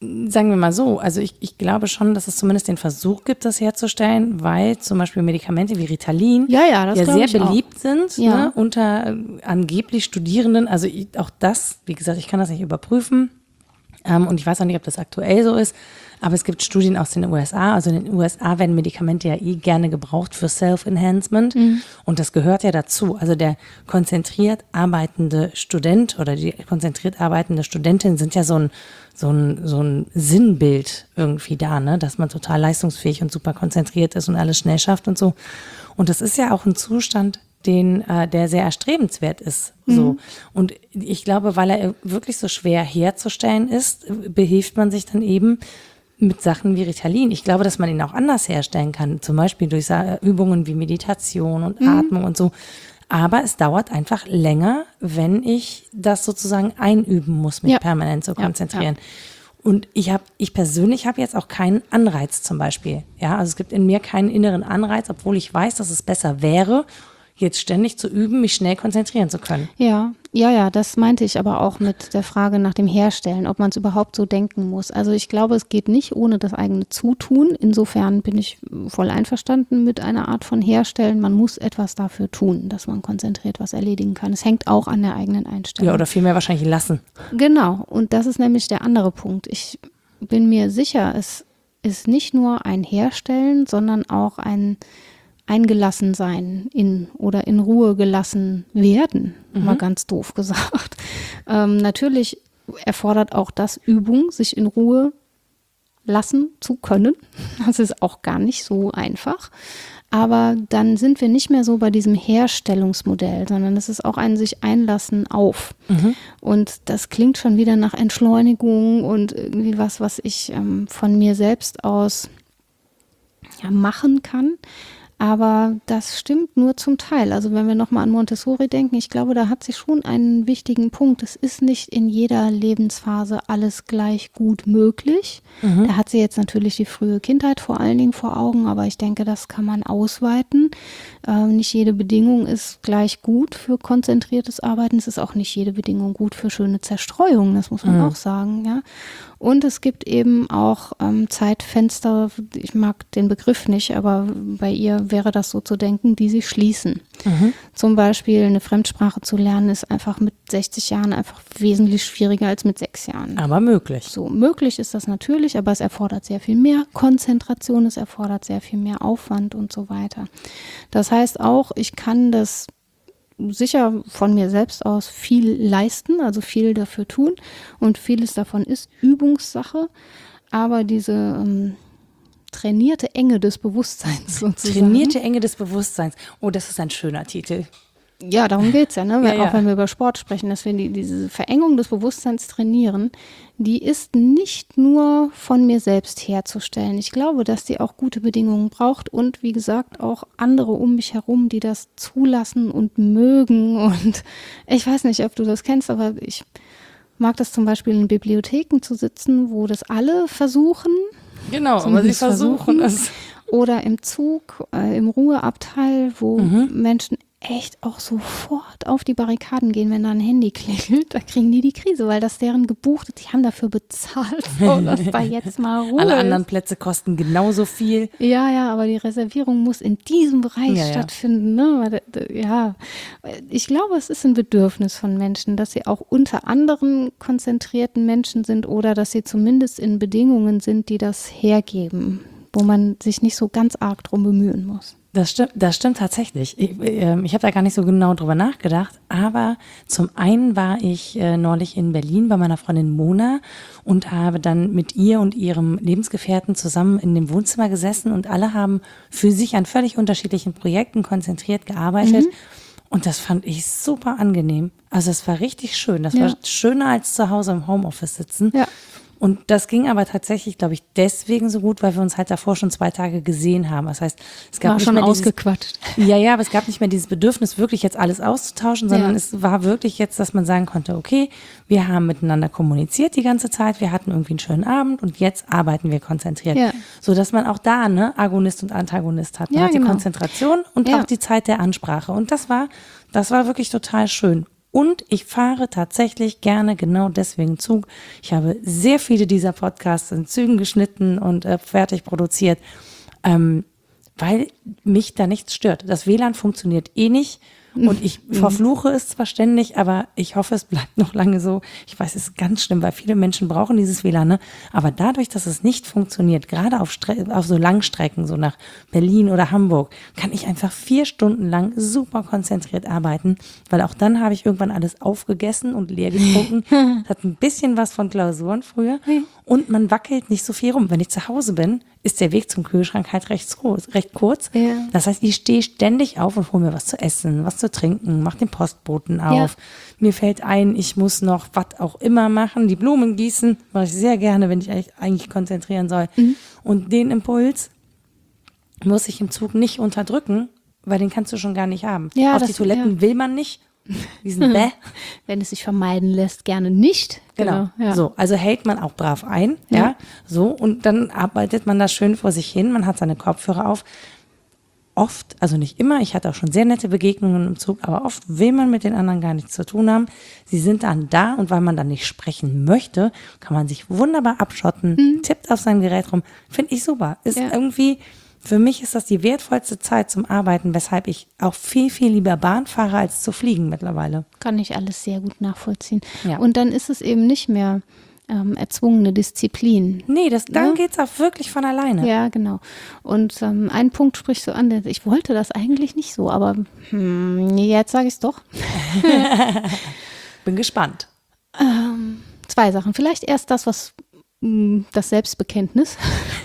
Sagen wir mal so, also ich, ich glaube schon, dass es zumindest den Versuch gibt, das herzustellen, weil zum Beispiel Medikamente wie Ritalin ja, ja, das ja sehr ich beliebt auch. sind Ja. ne, unter äh, angeblich Studierenden. Also ich, auch das, wie gesagt, ich kann das nicht überprüfen ähm, und ich weiß auch nicht, ob das aktuell so ist, aber es gibt Studien aus den U S A. Also in den U S A werden Medikamente ja eh gerne gebraucht für Self-Enhancement mhm. und das gehört ja dazu. Also der konzentriert arbeitende Student oder die konzentriert arbeitende Studentin sind ja so ein so ein, so ein Sinnbild irgendwie da, ne, dass man total leistungsfähig und super konzentriert ist und alles schnell schafft und so. Und das ist ja auch ein Zustand, den, äh, der sehr erstrebenswert ist, so. Mhm. Und ich glaube, weil er wirklich so schwer herzustellen ist, behilft man sich dann eben mit Sachen wie Ritalin. Ich glaube, dass man ihn auch anders herstellen kann, zum Beispiel durch Übungen wie Meditation und mhm. Atmung und so. Aber es dauert einfach länger, wenn ich das sozusagen einüben muss, mich ja. permanent zu konzentrieren. Ja, ja. Und ich habe, ich persönlich habe jetzt auch keinen Anreiz zum Beispiel. Ja, also es gibt in mir keinen inneren Anreiz, obwohl ich weiß, dass es besser wäre, jetzt ständig zu üben, mich schnell konzentrieren zu können. Ja, ja, ja, das meinte ich aber auch mit der Frage nach dem Herstellen, ob man es überhaupt so denken muss. Also ich glaube, es geht nicht ohne das eigene Zutun. Insofern bin ich voll einverstanden mit einer Art von Herstellen. Man muss etwas dafür tun, dass man konzentriert was erledigen kann. Es hängt auch an der eigenen Einstellung. Ja, oder vielmehr wahrscheinlich lassen. Genau, und das ist nämlich der andere Punkt. Ich bin mir sicher, es ist nicht nur ein Herstellen, sondern auch ein eingelassen sein in oder in Ruhe gelassen werden, mhm. mal ganz doof gesagt. Ähm, natürlich erfordert auch das Übung, sich in Ruhe lassen zu können. Das ist auch gar nicht so einfach. Aber dann sind wir nicht mehr so bei diesem Herstellungsmodell, sondern es ist auch ein sich einlassen auf. Mhm. Und das klingt schon wieder nach Entschleunigung und irgendwie was, was ich ähm, von mir selbst aus ja, machen kann. Aber das stimmt nur zum Teil. Also wenn wir nochmal an Montessori denken, ich glaube, da hat sie schon einen wichtigen Punkt. Es ist nicht in jeder Lebensphase alles gleich gut möglich. Mhm. Da hat sie jetzt natürlich die frühe Kindheit vor allen Dingen vor Augen, aber ich denke, das kann man ausweiten. Äh, nicht jede Bedingung ist gleich gut für konzentriertes Arbeiten. Es ist auch nicht jede Bedingung gut für schöne Zerstreuung, das muss man mhm. auch sagen, ja. Und es gibt eben auch ähm, Zeitfenster, ich mag den Begriff nicht, aber bei ihr wäre das so zu denken, die sich schließen. Mhm. Zum Beispiel eine Fremdsprache zu lernen ist einfach mit sechzig Jahren einfach wesentlich schwieriger als mit sechs Jahren. Aber möglich. So, möglich ist das natürlich, aber es erfordert sehr viel mehr Konzentration, es erfordert sehr viel mehr Aufwand und so weiter. Das heißt auch, ich kann das sicher von mir selbst aus viel leisten, also viel dafür tun und vieles davon ist Übungssache, aber diese ähm, trainierte Enge des Bewusstseins sozusagen. Trainierte Enge des Bewusstseins, oh, das ist ein schöner Titel. Ja, darum geht's ja, ne? Weil, ja, ja. Auch wenn wir über Sport sprechen, dass wir die, diese Verengung des Bewusstseins trainieren, die ist nicht nur von mir selbst herzustellen. Ich glaube, dass die auch gute Bedingungen braucht und wie gesagt auch andere um mich herum, die das zulassen und mögen. Und ich weiß nicht, ob du das kennst, aber ich mag das zum Beispiel in Bibliotheken zu sitzen, wo das alle versuchen. Genau, aber sie versuchen es. Oder im Zug, äh, im Ruheabteil, wo mhm. Menschen echt auch sofort auf die Barrikaden gehen, wenn da ein Handy klingelt, da kriegen die die Krise, weil das deren gebucht ist, die haben dafür bezahlt, so, dass da jetzt mal Ruhe Alle anderen ist. Plätze kosten genauso viel. Ja, ja, aber die Reservierung muss in diesem Bereich ja, stattfinden. Ne? Ja, ich glaube, es ist ein Bedürfnis von Menschen, dass sie auch unter anderen konzentrierten Menschen sind oder dass sie zumindest in Bedingungen sind, die das hergeben, wo man sich nicht so ganz arg drum bemühen muss. Das stimmt, das stimmt tatsächlich. Ich, äh, ich habe da gar nicht so genau drüber nachgedacht, aber zum einen war ich äh, neulich in Berlin bei meiner Freundin Mona und habe dann mit ihr und ihrem Lebensgefährten zusammen in dem Wohnzimmer gesessen und alle haben für sich an völlig unterschiedlichen Projekten konzentriert gearbeitet. Mhm. Und das fand ich super angenehm. Also es war richtig schön. Das ja. war schöner als zu Hause im Homeoffice sitzen. Ja. Und das ging aber tatsächlich, glaube ich, deswegen so gut, weil wir uns halt davor schon zwei Tage gesehen haben. Das heißt, es gab war nicht schon mehr dieses, ausgequatscht. Ja, ja, aber es gab nicht mehr dieses Bedürfnis, wirklich jetzt alles auszutauschen, sondern ja. es war wirklich jetzt, dass man sagen konnte, okay, wir haben miteinander kommuniziert die ganze Zeit, wir hatten irgendwie einen schönen Abend und jetzt arbeiten wir konzentriert. Ja. So dass man auch da, ne, Agonist und Antagonist hat. Man ja, hat genau. die Konzentration und ja. auch die Zeit der Ansprache. Und das war, das war wirklich total schön. Und ich fahre tatsächlich gerne genau deswegen Zug. Ich habe sehr viele dieser Podcasts in Zügen geschnitten und äh, fertig produziert, ähm, weil mich da nichts stört. Das W L A N funktioniert eh nicht. Und ich verfluche es zwar ständig, aber ich hoffe, es bleibt noch lange so. Ich weiß, es ist ganz schlimm, weil viele Menschen brauchen dieses W L A N. Ne? Aber dadurch, dass es nicht funktioniert, gerade auf, Stre- auf so Langstrecken, so nach Berlin oder Hamburg, kann ich einfach vier Stunden lang super konzentriert arbeiten, weil auch dann habe ich irgendwann alles aufgegessen und leer getrunken. Das hat ein bisschen was von Klausuren früher. Und man wackelt nicht so viel rum. Wenn ich zu Hause bin, ist der Weg zum Kühlschrank halt recht, recht kurz. Ja. Das heißt, ich stehe ständig auf und hole mir was zu essen, was zu trinken, mach den Postboten auf. Ja. Mir fällt ein, ich muss noch was auch immer machen, die Blumen gießen, mache ich sehr gerne, wenn ich eigentlich konzentrieren soll. Mhm. Und den Impuls muss ich im Zug nicht unterdrücken, weil den kannst du schon gar nicht haben. Ja, auf das, die Toiletten ja. will man nicht. Diesen Bäh. Wenn es sich vermeiden lässt, gerne nicht. Genau. genau ja. So, also hält man auch brav ein, ja. ja. So, und dann arbeitet man da schön vor sich hin. Man hat seine Kopfhörer auf. Oft, also nicht immer, ich hatte auch schon sehr nette Begegnungen im Zug, aber oft will man mit den anderen gar nichts zu tun haben. Sie sind dann da und weil man dann nicht sprechen möchte, kann man sich wunderbar abschotten, mhm. tippt auf sein Gerät rum. Finde ich super. Ist ja. irgendwie, für mich ist das die wertvollste Zeit zum Arbeiten, weshalb ich auch viel, viel lieber Bahn fahre, als zu fliegen mittlerweile. Kann ich alles sehr gut nachvollziehen. Ja. Und dann ist es eben nicht mehr ähm, erzwungene Disziplin. Nee, das, dann ja? geht's auch wirklich von alleine. Ja, genau. Und ähm, ein Punkt sprichst du an, ich wollte das eigentlich nicht so, aber hm, jetzt sage ich es doch. Bin gespannt. Ähm, zwei Sachen. Vielleicht erst das, was mh, das Selbstbekenntnis.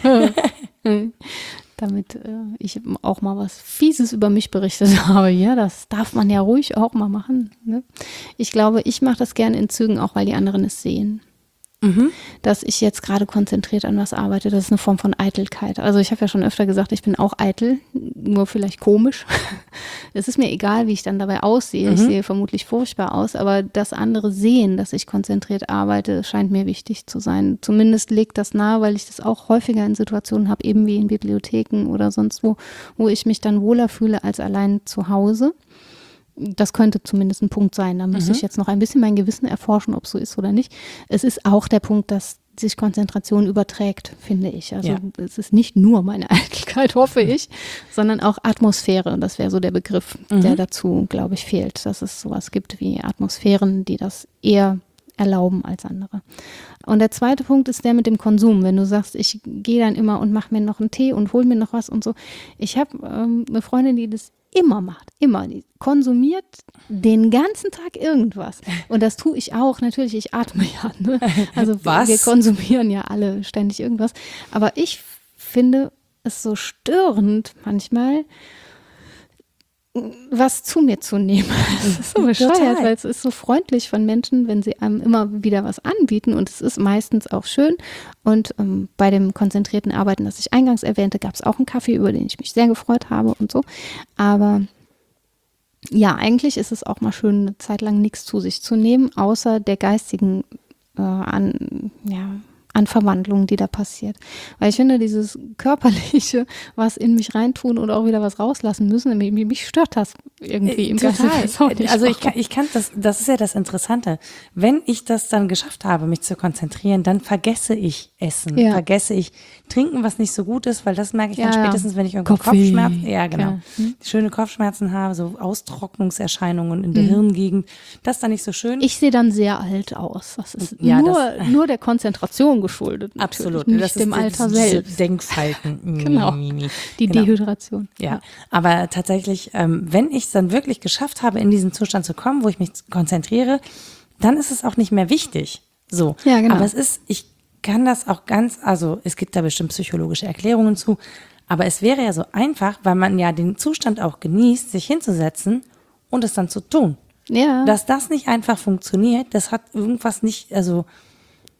Damit äh, ich auch mal was Fieses über mich berichtet habe. Ja, das darf man ja ruhig auch mal machen. Ne? Ich glaube, ich mache das gerne in Zügen, auch weil die anderen es sehen. Mhm. Dass ich jetzt gerade konzentriert an was arbeite, das ist eine Form von Eitelkeit. Also ich habe ja schon öfter gesagt, ich bin auch eitel, nur vielleicht komisch. Es ist mir egal, wie ich dann dabei aussehe. Mhm. Ich sehe vermutlich furchtbar aus, aber das andere sehen, dass ich konzentriert arbeite, scheint mir wichtig zu sein. Zumindest legt das nahe, weil ich das auch häufiger in Situationen habe, eben wie in Bibliotheken oder sonst wo, wo ich mich dann wohler fühle als allein zu Hause. Das könnte zumindest ein Punkt sein. Da müsste mhm. ich jetzt noch ein bisschen mein Gewissen erforschen, ob es so ist oder nicht. Es ist auch der Punkt, dass sich Konzentration überträgt, finde ich. Also ja. es ist nicht nur meine Eitelkeit, hoffe ich, sondern auch Atmosphäre. Und das wäre so der Begriff, mhm. der dazu, glaube ich, fehlt. Dass es sowas gibt wie Atmosphären, die das eher erlauben als andere. Und der zweite Punkt ist der mit dem Konsum. Wenn du sagst, ich gehe dann immer und mache mir noch einen Tee und hol mir noch was und so. Ich habe ähm, eine Freundin, die das immer macht, immer. Die konsumiert den ganzen Tag irgendwas. Und das tue ich auch. Natürlich, ich atme ja. Ne? Also was? Wir konsumieren ja alle ständig irgendwas. Aber ich finde es so störend manchmal, was zu mir zu nehmen. Das ist so bescheuert, weil es ist so freundlich von Menschen, wenn sie einem immer wieder was anbieten und es ist meistens auch schön. Und ähm, bei dem konzentrierten Arbeiten, das ich eingangs erwähnte, gab es auch einen Kaffee, über den ich mich sehr gefreut habe und so. Aber ja, eigentlich ist es auch mal schön, eine Zeit lang nichts zu sich zu nehmen, außer der geistigen äh, an, ja, an Verwandlung, die da passiert. Weil ich finde, dieses Körperliche, was in mich reintun und auch wieder was rauslassen müssen, mich, mich stört das irgendwie im Total. Geiste. Also ich kann, ich kann das, das ist ja das Interessante. Wenn ich das dann geschafft habe, mich zu konzentrieren, dann vergesse ich Essen, ja. vergesse ich Trinken, was nicht so gut ist, weil das merke ich ja, dann spätestens, wenn ich irgendwo Kopfschmerzen, ja genau, ja. Hm. schöne Kopfschmerzen habe, so Austrocknungserscheinungen in der mhm. Hirngegend, das ist dann nicht so schön. Ich sehe dann sehr alt aus. Das ist ja, nur, das, nur der Konzentration geschuldet. Absolut. Nicht das dem ist Alter das selbst. Denkfalten. Genau. Die genau. Dehydration. Ja. ja, aber tatsächlich, ähm, wenn ich es dann wirklich geschafft habe, in diesen Zustand zu kommen, wo ich mich konzentriere, dann ist es auch nicht mehr wichtig. So. Ja, genau. Aber es ist, ich kann das auch ganz, also es gibt da bestimmt psychologische Erklärungen zu, aber es wäre ja so einfach, weil man ja den Zustand auch genießt, sich hinzusetzen und es dann zu tun. Ja. Dass das nicht einfach funktioniert, das hat irgendwas nicht, also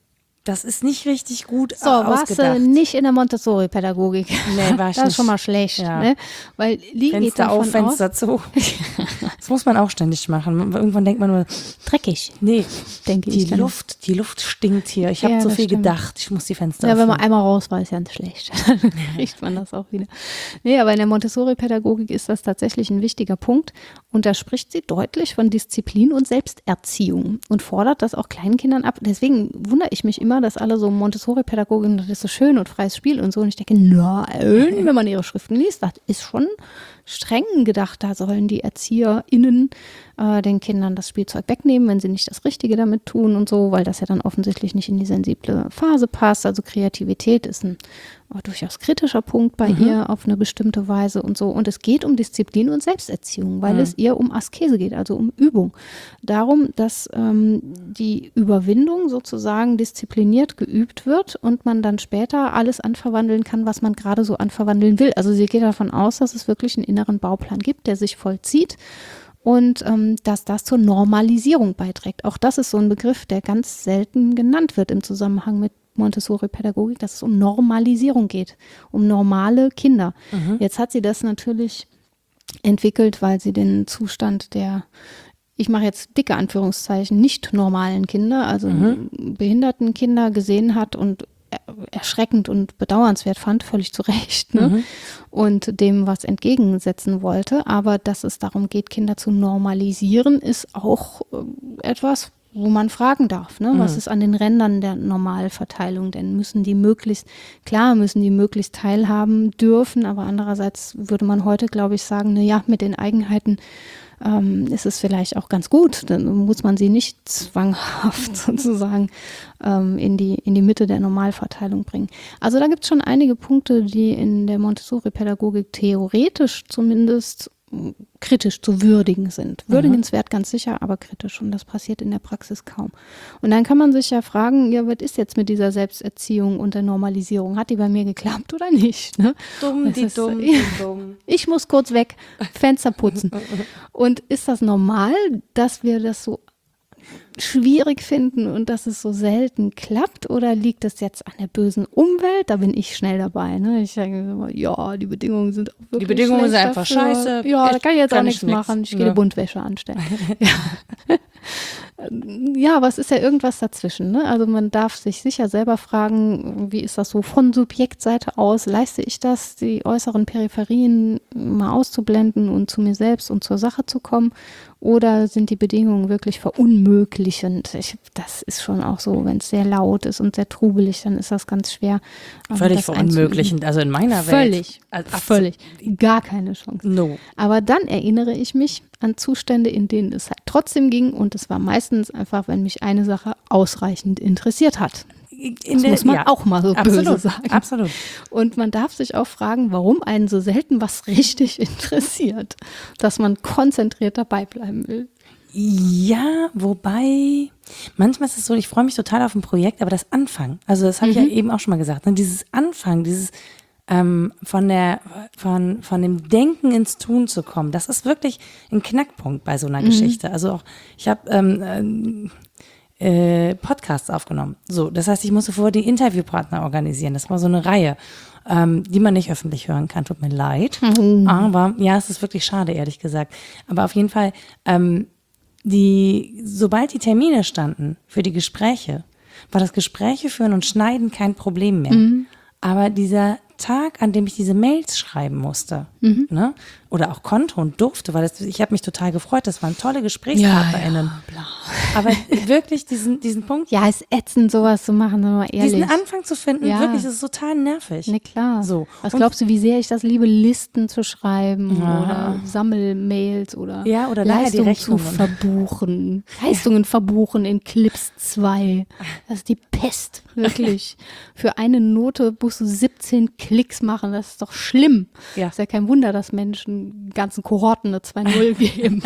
das ist nicht richtig gut So, warst ausgedacht. du nicht in der Montessori-Pädagogik? Nee, war ich Das nicht. ist schon mal schlecht, Ja. ne? Weil die geht Fenster davon auf, Fenster aus, zu. Das muss man auch ständig machen. Irgendwann denkt man nur, dreckig, nee, denke die ich. dann. Luft, die Luft stinkt hier. Ich habe Ja, so das viel stimmt. gedacht, ich muss die Fenster Ja, wenn man öffnen. einmal raus war, ist ja nicht schlecht. Dann riecht man das auch wieder. Nee, aber in der Montessori-Pädagogik ist das tatsächlich ein wichtiger Punkt. Und da spricht sie deutlich von Disziplin und Selbsterziehung und fordert das auch kleinen Kindern ab. Deswegen wundere ich mich immer, dass alle so Montessori-Pädagoginnen, das ist so schön und freies Spiel und so. Und ich denke, nein, wenn man ihre Schriften liest, das ist schon streng gedacht. Da sollen die ErzieherInnen äh, den Kindern das Spielzeug wegnehmen, wenn sie nicht das Richtige damit tun und so, weil das ja dann offensichtlich nicht in die sensible Phase passt. Also Kreativität ist ein äh, durchaus kritischer Punkt bei Mhm. ihr auf eine bestimmte Weise und so. Und es geht um Disziplin und Selbsterziehung, weil Mhm. es ihr um Askese geht, also um Übung. Darum, dass ähm, die Überwindung sozusagen diszipliniert geübt wird und man dann später alles anverwandeln kann, was man gerade so anverwandeln will. Also sie geht davon aus, dass es wirklich einen inneren Bauplan gibt, der sich vollzieht. Und ähm, dass das zur Normalisierung beiträgt. Auch das ist so ein Begriff, der ganz selten genannt wird im Zusammenhang mit Montessori-Pädagogik, dass es um Normalisierung geht, um normale Kinder. Mhm. Jetzt hat sie das natürlich entwickelt, weil sie den Zustand der, ich mache jetzt dicke Anführungszeichen, nicht normalen Kinder, also Mhm. behinderten Kinder gesehen hat und er- erschreckend und bedauernswert fand, völlig zu Recht, ne? Mhm. Und dem was entgegensetzen wollte. Aber dass es darum geht, Kinder zu normalisieren, ist auch äh, etwas, wo man fragen darf, ne? Was Mhm. ist an den Rändern der Normalverteilung? Denn müssen die möglichst, klar müssen die möglichst teilhaben dürfen, aber andererseits würde man heute, glaube ich, sagen, na ja, mit den Eigenheiten ähm, ist es vielleicht auch ganz gut. Dann muss man sie nicht zwanghaft sozusagen ähm, in die, in die Mitte der Normalverteilung bringen. Also da gibt es schon einige Punkte, die in der Montessori-Pädagogik theoretisch zumindest mh, kritisch zu würdigen sind. Würdigenswert ganz sicher, aber kritisch. Und das passiert in der Praxis kaum. Und dann kann man sich ja fragen, ja, was ist jetzt mit dieser Selbsterziehung und der Normalisierung? Hat die bei mir geklappt oder nicht? Ne? Dumm, Das die ist, dumm, äh, die dumm. Ich muss kurz weg, Fenster putzen. Und ist das normal, dass wir das so schwierig finden und dass es so selten klappt? Oder liegt das jetzt an der bösen Umwelt? Da bin ich schnell dabei. Ne? Ich sage immer, ja, die Bedingungen sind auch wirklich Die Bedingungen schlecht sind einfach dafür. scheiße. Ja, da Ich kann ich jetzt kann auch ich nichts nix. machen. Ich gehe Ja. eine Buntwäsche anstellen. ja. Ja, aber es ist ja irgendwas dazwischen. Ne? Also man darf sich sicher selber fragen, wie ist das so von Subjektseite aus? Leiste ich das, die äußeren Peripherien mal auszublenden und zu mir selbst und zur Sache zu kommen? Oder sind die Bedingungen wirklich verunmöglichend? Ich, das ist schon auch so, wenn es sehr laut ist und sehr trubelig, dann ist das ganz schwer. ähm, Völlig das verunmöglichend, also in meiner einzuüben. Welt. Völlig, Also abzu- völlig. Gar keine Chance. No. Aber dann erinnere ich mich an Zustände, in denen es halt trotzdem ging und es war meistens einfach, wenn mich eine Sache ausreichend interessiert hat. In Das der- muss man ja, auch mal so absolut, böse sagen. Absolut. Und man darf sich auch fragen, warum einen so selten was richtig interessiert, dass man konzentriert dabei bleiben will. Ja, wobei, manchmal ist es so, ich freue mich total auf ein Projekt, aber das Anfangen, also das habe ich ja eben auch schon mal gesagt, ne, dieses Anfangen, dieses ähm, von der, von, von dem Denken ins Tun zu kommen, das ist wirklich ein Knackpunkt bei so einer Geschichte. Also auch, ich habe ähm, äh, Podcasts aufgenommen. So, das heißt, ich musste vorher die Interviewpartner organisieren. Das war so eine Reihe, ähm, die man nicht öffentlich hören kann. Tut mir leid. Aber ja, es ist wirklich schade, ehrlich gesagt. Aber auf jeden Fall, ähm, die, sobald die Termine standen für die Gespräche, war das Gespräche führen und schneiden kein Problem mehr. Aber dieser Tag, an dem ich diese Mails schreiben musste, ne, oder auch konnte und durfte, weil das, ich habe mich total gefreut, das waren tolle GesprächspartnerInnen. Aber wirklich diesen, diesen Punkt, Ja, ist ätzend, sowas zu machen, sind wir mal ehrlich. diesen Anfang zu finden, Ja. wirklich, das ist total nervig. Ne, klar. So. Was Und- glaubst du, wie sehr ich das liebe, Listen zu schreiben Ja. oder Sammelmails oder, Ja, oder nachher die Leistungen zu Rechnungen. verbuchen. Leistungen verbuchen in Clips zwei. Das ist die Pest, wirklich. Für eine Note musst du siebzehn Klicks machen, das ist doch schlimm. Ja. Ist ja kein Wunder, dass Menschen ganzen Kohorten eine zwei null geben.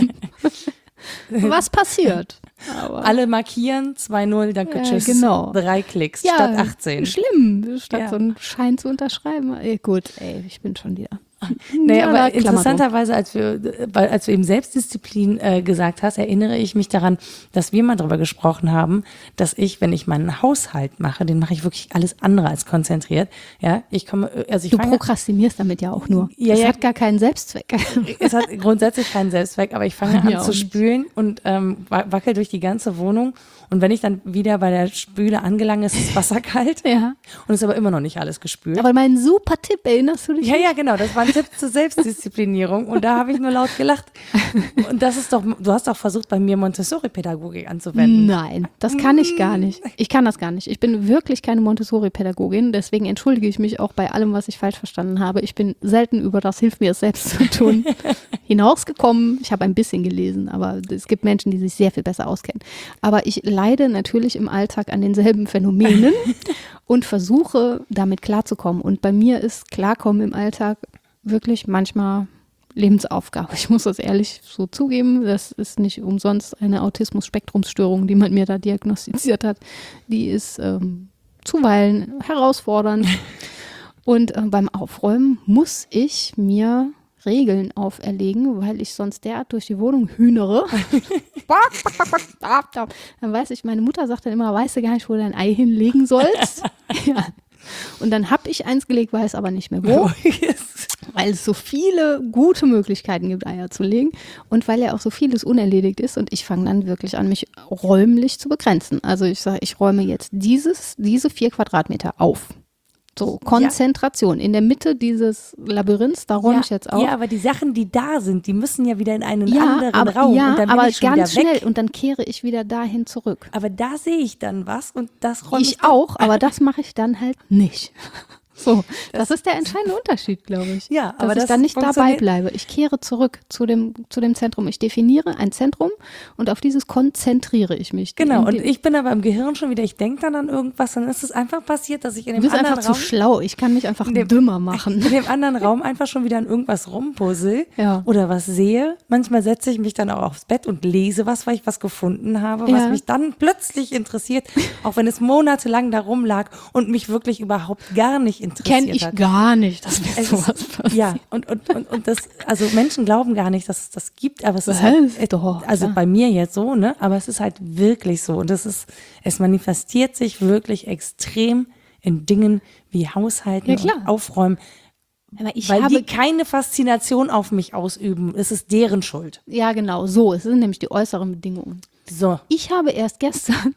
Was passiert? Aber Alle markieren, zwei null, danke, Ja, tschüss. genau. Drei Klicks statt achtzehn. Schlimm, statt Ja. so einen Schein zu unterschreiben. Ey, gut, ey, ich bin schon wieder Nee, Ja, aber da Klammer interessanterweise, als wir, weil, als du eben Selbstdisziplin äh, gesagt hast, erinnere ich mich daran, dass wir mal darüber gesprochen haben, dass ich, wenn ich meinen Haushalt mache, den mache ich wirklich alles andere als konzentriert. Ja, ich komme, also ich Du fange, prokrastinierst damit ja auch nur. Ja, das ja. hat gar keinen Selbstzweck. es hat grundsätzlich keinen Selbstzweck, aber ich fange Ja, an auch zu nicht. spülen und ähm, wa- wackel durch die ganze Wohnung. Und wenn ich dann wieder bei der Spüle angelangt, ist das Wasser kalt Ja. und ist aber immer noch nicht alles gespült. Aber mein super Tipp, erinnerst du dich? Ja, ja, genau. Das war ein Tipp zur Selbstdisziplinierung und da habe ich nur laut gelacht. Und das ist doch, du hast doch versucht, bei mir Montessori-Pädagogik anzuwenden. Nein, das kann ich gar nicht. Ich kann das gar nicht. Ich bin wirklich keine Montessori-Pädagogin, deswegen entschuldige ich mich auch bei allem, was ich falsch verstanden habe. Ich bin selten über das Hilf mir es selbst zu tun hinausgekommen. Ich habe ein bisschen gelesen, aber es gibt Menschen, die sich sehr viel besser auskennen. Aber ich leide natürlich im Alltag an denselben Phänomenen und versuche, damit klarzukommen. Und bei mir ist Klarkommen im Alltag wirklich manchmal Lebensaufgabe. Ich muss das ehrlich so zugeben. Das ist nicht umsonst eine Autismus-Spektrumsstörung, die man mir da diagnostiziert hat. Die ist ähm, zuweilen herausfordernd. Und äh, beim Aufräumen muss ich mir Regeln auferlegen, weil ich sonst derart durch die Wohnung hühnere. Dann weiß ich, meine Mutter sagt dann immer, weißt du gar nicht, wo du dein Ei hinlegen sollst? Ja. Und dann habe ich eins gelegt, weiß aber nicht mehr wo, weil es so viele gute Möglichkeiten gibt, Eier zu legen und weil ja auch so vieles unerledigt ist und ich fange dann wirklich an, mich räumlich zu begrenzen. Also ich sage, ich räume jetzt dieses, diese vier Quadratmeter auf. So, Konzentration. Ja. In der Mitte dieses Labyrinths, da räume ja, ich jetzt auf. Ja, aber die Sachen, die da sind, die müssen ja wieder in einen ja, anderen aber, Raum. Ja, und dann bin aber ich schon ganz wieder schnell. weg. Und dann kehre ich wieder dahin zurück. Aber da sehe ich dann was und das räume ich Ich auch, aber das mache ich dann halt nicht. So, das, das ist der entscheidende Unterschied, glaube ich. Ja, dass aber ich das dann nicht dabei funktioniert- bleibe. Ich kehre zurück zu dem, zu dem Zentrum. Ich definiere ein Zentrum und auf dieses konzentriere ich mich. Genau, In und dem- ich bin aber im Gehirn schon wieder, ich denke dann an irgendwas, dann ist es einfach passiert, dass ich in Du dem bist anderen einfach Raum, zu schlau. Ich kann mich einfach dem- dümmer machen. in dem anderen Raum einfach schon wieder an irgendwas rumpuzzle Ja. oder was sehe. Manchmal setze ich mich dann auch aufs Bett und lese was, weil ich was gefunden habe, was Ja. mich dann plötzlich interessiert, auch wenn es monatelang da rumlag und mich wirklich überhaupt gar nicht interessiert Kenne ich hat. gar nicht, dass mir Es sowas ist, passiert. ja, und, und, und, und das, also Menschen glauben gar nicht, dass es das gibt, aber es ist Was? halt, Doch, also klar. bei mir jetzt so, ne, aber es ist halt wirklich so und das ist, es manifestiert sich wirklich extrem in Dingen wie Haushalten Ja, klar. und Aufräumen, Aber ich weil habe die keine Faszination auf mich ausüben. Es ist deren Schuld. Ja, genau, so. Es sind nämlich die äußeren Bedingungen. So. Ich habe erst gestern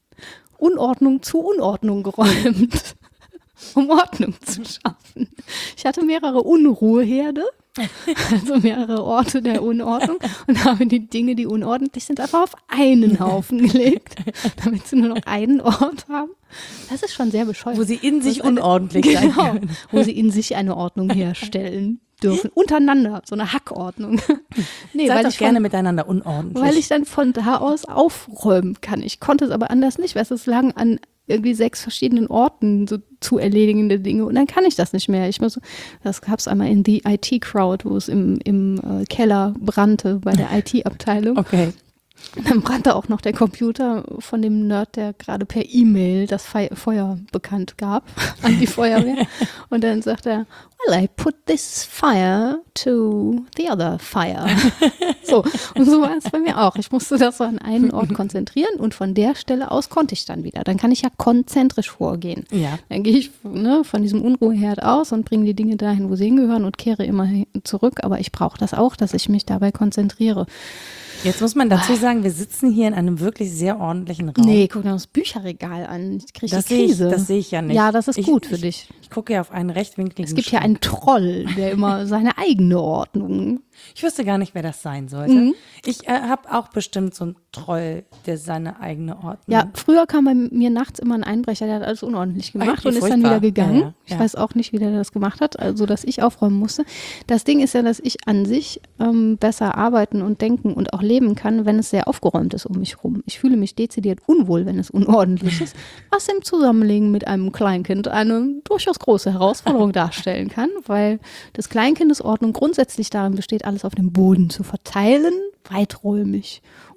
Unordnung zu Unordnung geräumt, um Ordnung zu schaffen. Ich hatte mehrere Unruheherde, also mehrere Orte der Unordnung und habe die Dinge, die unordentlich sind, einfach auf einen Haufen gelegt, damit sie nur noch einen Ort haben. Das ist schon sehr bescheuert. Wo sie in sich Das ist eine- unordentlich sein genau, können. wo sie in sich eine Ordnung herstellen dürfen. Untereinander, so eine Hackordnung. Nee, Seid weil doch ich gerne von, miteinander unordentlich. weil ich dann von da aus aufräumen kann. Ich konnte es aber anders nicht, weil es lang an irgendwie sechs verschiedenen Orten so zu erledigende Dinge und dann kann ich das nicht mehr. Ich muss, das gab es einmal in The I T-Crowd, wo es im, im äh, Keller brannte bei der I T-Abteilung. okay. Und dann brannte auch noch der Computer von dem Nerd, der gerade per E-Mail das Fe Feuer bekannt gab an die Feuerwehr. Und dann sagt er, well, I put this fire to the other fire. So, und so war es bei mir auch. Ich musste das so an einen Ort konzentrieren und von der Stelle aus konnte ich dann wieder. Dann kann ich ja konzentrisch vorgehen. Ja. Dann gehe ich ne, von diesem Unruheherd aus und bringe die Dinge dahin, wo sie hingehören und kehre immer hin- zurück. Aber ich brauche das auch, dass ich mich dabei konzentriere. Jetzt muss man dazu sagen, wir sitzen hier in einem wirklich sehr ordentlichen Raum. Nee, guck dir das Bücherregal an. Ich kriege Das die sehe ich, Krise. das sehe ich ja nicht. Ja, das ist Ich- gut für ich, dich. Ich gucke ja auf einen rechtwinkligen Es gibt ja Schrank. einen Troll, der immer seine eigene Ordnung. Ich wüsste gar nicht, wer das sein sollte. Mhm. Ich äh, habe auch bestimmt so einen Troll, der seine eigene Ordnung. Ja, früher kam bei mir nachts immer ein Einbrecher, der hat alles unordentlich gemacht Ach, wie und ist dann furchtbar. wieder gegangen. Ja, ja, Ich ja. weiß auch nicht, wie der das gemacht hat, also dass ich aufräumen musste. Das Ding ist ja, dass ich an sich ähm, besser arbeiten und denken und auch leben kann, wenn es sehr aufgeräumt ist um mich rum. Ich fühle mich dezidiert unwohl, wenn es unordentlich ist, was im Zusammenleben mit einem Kleinkind eine durchaus große Herausforderung darstellen kann, weil des Kleinkindes Ordnung grundsätzlich darin besteht, alles auf dem Boden zu verteilen, weiträumig.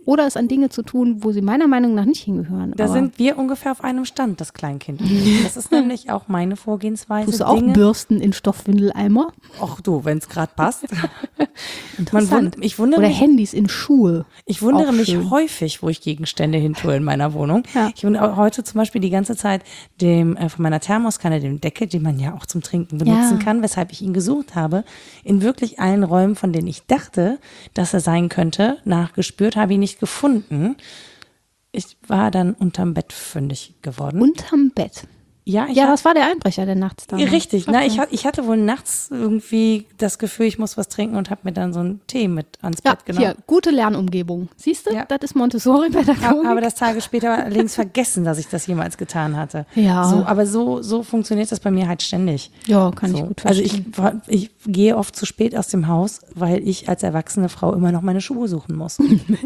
oder es an Dinge zu tun, wo sie meiner Meinung nach nicht hingehören. Da Aber sind wir ungefähr auf einem Stand, das Kleinkind. Das ist nämlich auch meine Vorgehensweise. tust du auch Dinge, Bürsten in Stoffwindeleimer? ach du, wenn es gerade passt. Man Interessant. wund, ich wundere Oder mich, Handys in Schuhe. ich wundere Auch mich schön. häufig, wo ich Gegenstände hintue in meiner Wohnung. Ja. Ich wundere heute zum Beispiel die ganze Zeit dem äh, von meiner Thermoskanne, dem Deckel, den man ja auch zum Trinken benutzen Ja. kann, weshalb ich ihn gesucht habe, in wirklich allen Räumen, von denen ich dachte, dass er sein könnte, nachgespürt, habe ich ihn nicht gefunden. Ich war dann unterm Bett fündig geworden. Unterm Bett. ja, ich Ja, hab- was war der Einbrecher, der nachts da war? Richtig, na, Okay. ich, ha- ich hatte wohl nachts irgendwie das Gefühl, ich muss was trinken und habe mir dann so einen Tee mit ans Ja, Bett genommen. hier, gute Lernumgebung. Siehst du, Ja. das ist Montessori-Pädagogik. Habe aber das Tage später allerdings vergessen, dass ich das jemals getan hatte. Ja. So, aber so, so funktioniert das bei mir halt ständig. Ja, kann ich So. gut Also verstehen. ich, ich gehe oft zu spät aus dem Haus, weil ich als erwachsene Frau immer noch meine Schuhe suchen muss.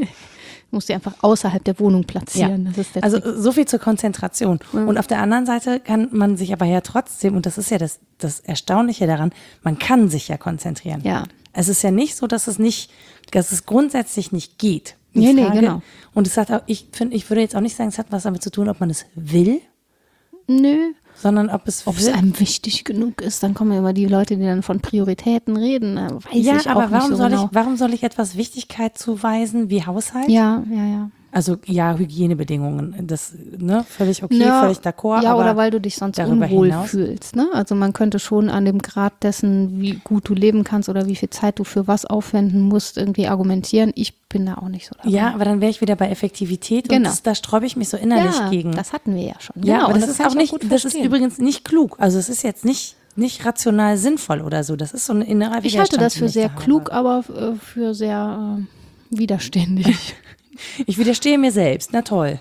Du musst sie einfach außerhalb der Wohnung platzieren. Das ist der Also Trick. so viel zur Konzentration. Und auf der anderen Seite kann man sich aber ja trotzdem, und das ist ja das, das Erstaunliche daran, man kann sich ja konzentrieren. Ja. Es ist ja nicht so, dass es nicht, dass es grundsätzlich nicht geht. Die Nee, nee, genau. Und es hat auch, ich finde, ich würde jetzt auch nicht sagen, es hat was damit zu tun, ob man es will, Nö. sondern ob es Ob es will. einem wichtig genug ist, dann kommen immer die Leute, die dann von Prioritäten reden. äh, Weiß Ja, ich auch aber nicht warum so soll genau. ich, warum soll ich etwas Wichtigkeit zuweisen wie Haushalt? Ja, ja, ja. Also ja, Hygienebedingungen, das ne, völlig okay, Ja, völlig d'accord. Ja, aber oder weil du dich sonst darüber unwohl hinaus- fühlst. Ne? Also man könnte schon an dem Grad dessen, wie gut du leben kannst oder wie viel Zeit du für was aufwenden musst, irgendwie argumentieren. Ich bin da auch nicht so dabei. Ja, aber dann wäre ich wieder bei Effektivität und Genau. das, da sträube ich mich so innerlich ja, gegen. das hatten wir ja schon. ja, Genau, aber und das, ist kann auch ich nicht, gut das ist verstehen. übrigens nicht klug. Also es ist jetzt nicht, nicht rational sinnvoll oder so. Das ist so eine innere Ich halte das Widerstand, für den ich sehr da klug, habe. aber äh, für sehr äh, widerständig. Ich widerstehe mir selbst, na toll.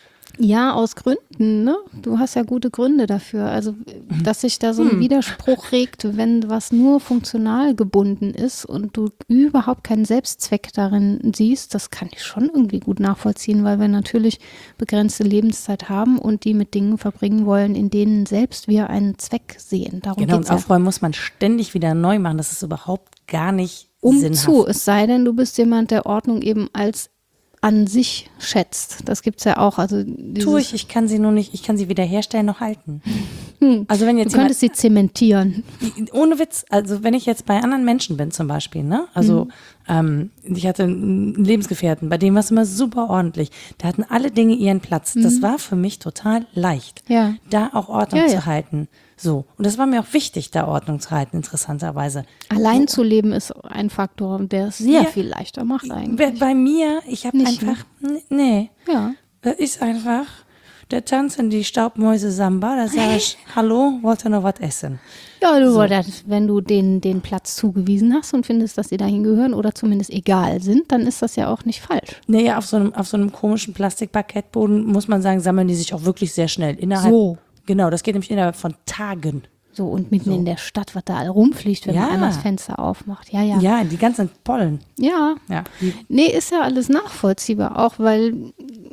Ja, aus Gründen, ne? Du hast ja gute Gründe dafür. Also, dass sich da so ein Hm. Widerspruch regt, wenn was nur funktional gebunden ist und du überhaupt keinen Selbstzweck darin siehst, das kann ich schon irgendwie gut nachvollziehen, weil wir natürlich begrenzte Lebenszeit haben und die mit Dingen verbringen wollen, in denen selbst wir einen Zweck sehen. Darum Genau, geht's und ja. aufräumen muss man ständig wieder neu machen. Das ist überhaupt gar nicht Um sinnhaft. zu, es sei denn, du bist jemand, der Ordnung eben als an sich schätzt. Das gibt's ja auch. Also dieses, Tue ich, ich kann sie nur nicht, ich kann sie weder herstellen noch halten. Also wenn du jetzt könntest sie zementieren. jemand, ohne Witz, also wenn ich jetzt bei anderen Menschen bin zum Beispiel, ne, also ähm, ich hatte einen Lebensgefährten, bei dem war es immer super ordentlich. Da hatten alle Dinge ihren Platz. Das war für mich total leicht, Ja. da auch Ordnung Ja, zu ja. halten. So, und das war mir auch wichtig, da Ordnung zu halten, interessanterweise. Allein zu leben ist ein Faktor, der es sehr Ja. viel leichter macht Bei, eigentlich. bei mir, ich habe Nicht, einfach, n- nee, Ja. das ist einfach der Tanz in die Staubmäuse Samba, da sage ich, hallo, wollt ihr noch was essen? Ja, du, das, wenn du denen den Platz zugewiesen hast und findest, dass sie dahin gehören oder zumindest egal sind, dann ist das ja auch nicht falsch. Naja, auf so einem, auf so einem komischen Plastikparkettboden, muss man sagen, sammeln die sich auch wirklich sehr schnell. Innerhalb, So. Genau, das geht nämlich innerhalb von Tagen. So, und mitten in der Stadt, was da all rumfliegt, wenn Ja. man einmal das Fenster aufmacht. Ja, ja. Ja, die ganzen Pollen. Ja. Ja, die, Nee, ist ja alles nachvollziehbar, auch weil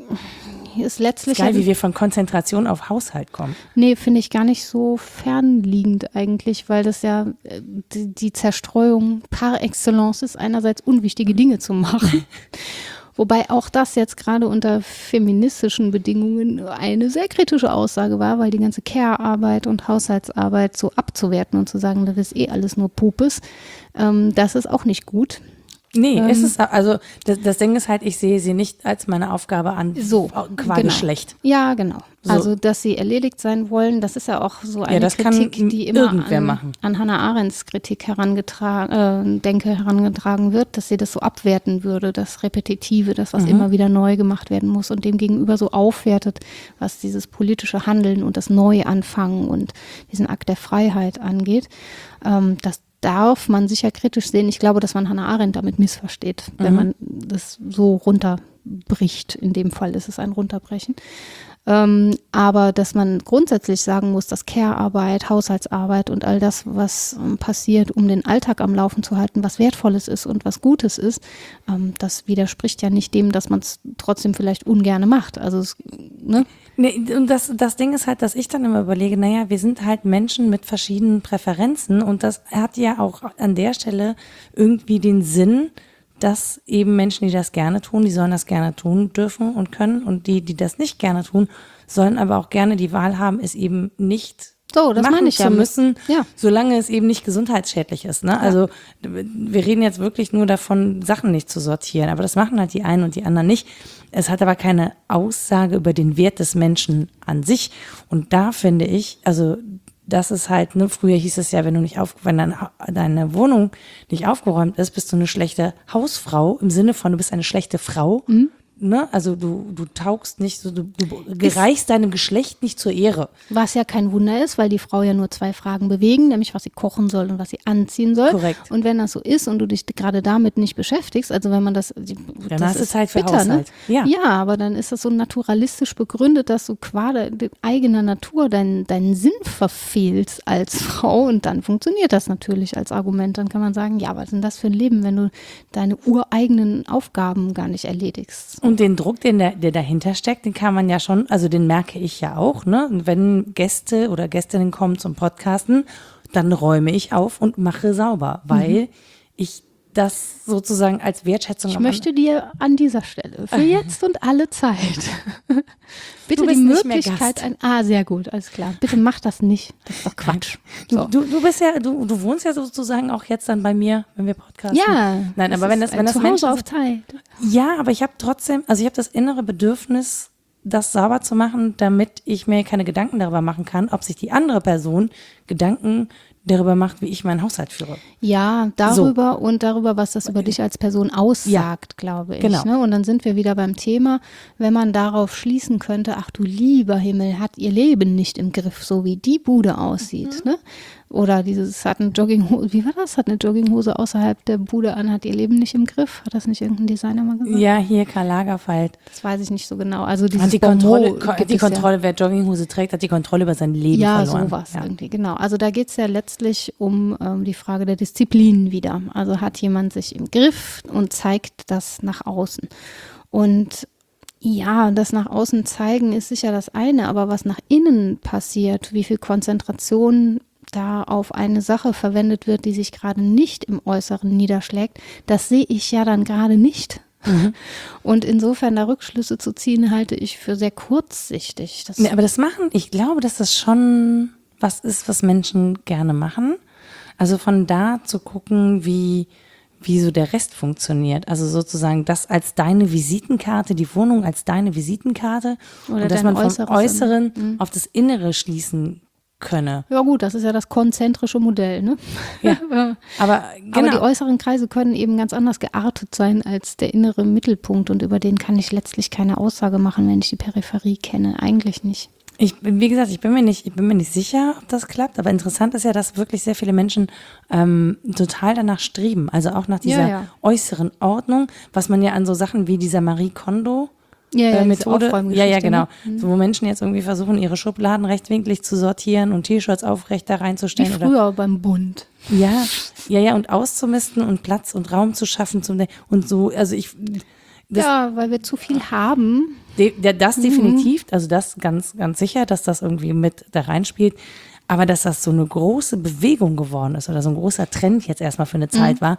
ist letztlich. geil, ja- wie wir von Konzentration auf Haushalt kommen. Nee, finde ich gar nicht so fernliegend eigentlich, weil das ja äh, die, die Zerstreuung par excellence ist, einerseits unwichtige Dinge zu machen. Wobei auch das jetzt gerade unter feministischen Bedingungen eine sehr kritische Aussage war, weil die ganze Care-Arbeit und Haushaltsarbeit so abzuwerten und zu sagen, das ist eh alles nur Pupes, ähm, das ist auch nicht gut. Nee, Ähm. es ist, also das, das Ding ist halt, ich sehe sie nicht als meine Aufgabe an, So, qua genau. Geschlecht. Ja, genau. So. Also, dass sie erledigt sein wollen, das ist ja auch so eine Ja, das kann Kritik, die immer irgendwer an, machen. an Hannah Arendts Kritik herangetragen, äh, denke, herangetragen wird, dass sie das so abwerten würde, das Repetitive, das, Mhm. was immer wieder neu gemacht werden muss und dem gegenüber so aufwertet, was dieses politische Handeln und das Neuanfangen und diesen Akt der Freiheit angeht. Ähm, das darf man sicher kritisch sehen. Ich glaube, dass man Hannah Arendt damit missversteht, wenn Mhm. man das so runterbricht. In dem Fall ist es ein Runterbrechen. Ähm, aber dass man grundsätzlich sagen muss, dass Care-Arbeit, Haushaltsarbeit und all das, was ähm, passiert, um den Alltag am Laufen zu halten, was Wertvolles ist und was Gutes ist, ähm, das widerspricht ja nicht dem, dass man es trotzdem vielleicht ungerne macht. Also, es, ne? Nee, und das, das Ding ist halt, dass ich dann immer überlege, naja, wir sind halt Menschen mit verschiedenen Präferenzen und das hat ja auch an der Stelle irgendwie den Sinn, dass eben Menschen, die das gerne tun, die sollen das gerne tun dürfen und können. Und die, die das nicht gerne tun, sollen aber auch gerne die Wahl haben, es eben nicht So, das machen meine ich zu ja. müssen, Ja. solange es eben nicht gesundheitsschädlich ist. Ne? Also wir reden jetzt wirklich nur davon, Sachen nicht zu sortieren, aber das machen halt die einen und die anderen nicht. Es hat aber keine Aussage über den Wert des Menschen an sich. Und da finde ich, also das ist halt, ne, früher hieß es ja, wenn du nicht auf, wenn deine, deine Wohnung nicht aufgeräumt ist, bist du eine schlechte Hausfrau, im Sinne von, du bist eine schlechte Frau. Mhm. Ne? Also du, du taugst nicht so, du, du gereichst deinem Geschlecht nicht zur Ehre. Was ja kein Wunder ist, weil die Frau ja nur zwei Fragen bewegen, nämlich was sie kochen soll und was sie anziehen soll. Korrekt. Und wenn das so ist und du dich gerade damit nicht beschäftigst, also wenn man das, dann das hast du Zeit für bitter, Haushalt. Ne? Ja. ja, aber dann ist das so naturalistisch begründet, dass du quasi eigener Natur deinen, deinen Sinn verfehlst als Frau und dann funktioniert das natürlich als Argument. Dann kann man sagen, ja, was ist denn das für ein Leben, wenn du deine ureigenen Aufgaben gar nicht erledigst? Und den Druck, den der, der dahinter steckt, den kann man ja schon, also den merke ich ja auch, ne? Und wenn Gäste oder Gästinnen kommen zum Podcasten, dann räume ich auf und mache sauber, weil mhm. ich das sozusagen als Wertschätzung. Ich möchte dir an dieser Stelle für jetzt und alle Zeit bitte die Möglichkeit ein. Ah, sehr gut, alles klar. Bitte mach das nicht. Das ist doch Quatsch. So. Du, du bist ja, du, du wohnst ja sozusagen auch jetzt dann bei mir, wenn wir podcasten. Ja. Nein, aber wenn das, wenn das Menschen auf Zeit. Ja, aber ich habe trotzdem, also ich habe das innere Bedürfnis, das sauber zu machen, damit ich mir keine Gedanken darüber machen kann, ob sich die andere Person Gedanken darüber macht, wie ich meinen Haushalt führe. Ja, darüber so. Und darüber, was das über dich als Person aussagt, ja, glaube ich. Genau. Ne? Und dann sind wir wieder beim Thema, wenn man darauf schließen könnte, ach du lieber Himmel, hat ihr Leben nicht im Griff, so wie die Bude aussieht. Mhm. Ne? Oder dieses, hat eine Jogginghose, wie war das? Hat eine Jogginghose außerhalb der Bude an, hat ihr Leben nicht im Griff? Hat das nicht irgendein Designer mal gesagt? Ja, hier Karl Lagerfeld. Das weiß ich nicht so genau. Also dieses hat die Kontrolle, die Kontrolle ja. Wer Jogginghose trägt, hat die Kontrolle über sein Leben ja, verloren. Sowas ja, sowas irgendwie, genau. Also da geht es ja letztlich um ähm, die Frage der Disziplin wieder. Also hat jemand sich im Griff und zeigt das nach außen. Und ja, das nach außen zeigen ist sicher das eine, aber was nach innen passiert, wie viel Konzentration da auf eine Sache verwendet wird, die sich gerade nicht im Äußeren niederschlägt, das sehe ich ja dann gerade nicht. Mhm. Und insofern da Rückschlüsse zu ziehen, halte ich für sehr kurzsichtig. Das nee, aber das machen, ich glaube, dass das schon was ist, was Menschen gerne machen. Also von da zu gucken, wie, wie so der Rest funktioniert. Also sozusagen das als deine Visitenkarte, die Wohnung als deine Visitenkarte. Oder und dass man vom Äußeres Äußeren mhm. auf das Innere schließen könne. Ja gut, das ist ja das konzentrische Modell, ne? Ja, aber, genau. aber die äußeren Kreise können eben ganz anders geartet sein als der innere Mittelpunkt und über den kann ich letztlich keine Aussage machen, wenn ich die Peripherie kenne. Eigentlich nicht. Ich, wie gesagt, ich bin mir nicht, ich bin mir nicht sicher, ob das klappt, aber interessant ist ja, dass wirklich sehr viele Menschen ähm, total danach streben, also auch nach dieser ja, ja. äußeren Ordnung, was man ja an so Sachen wie dieser Marie Kondo Ja, ja, äh, Methode, ja, ja, genau. Ne? So, wo Menschen jetzt irgendwie versuchen, ihre Schubladen rechtwinklig zu sortieren und T-Shirts aufrecht da reinzustellen. Wie früher oder, beim Bund. Ja, ja, ja, und auszumisten und Platz und Raum zu schaffen zum, und so, also ich. Das, ja, weil wir zu viel haben. De, de, das definitiv, also das ganz, ganz sicher, dass das irgendwie mit da reinspielt. Aber dass das so eine große Bewegung geworden ist oder so ein großer Trend jetzt erstmal für eine Zeit mhm. war,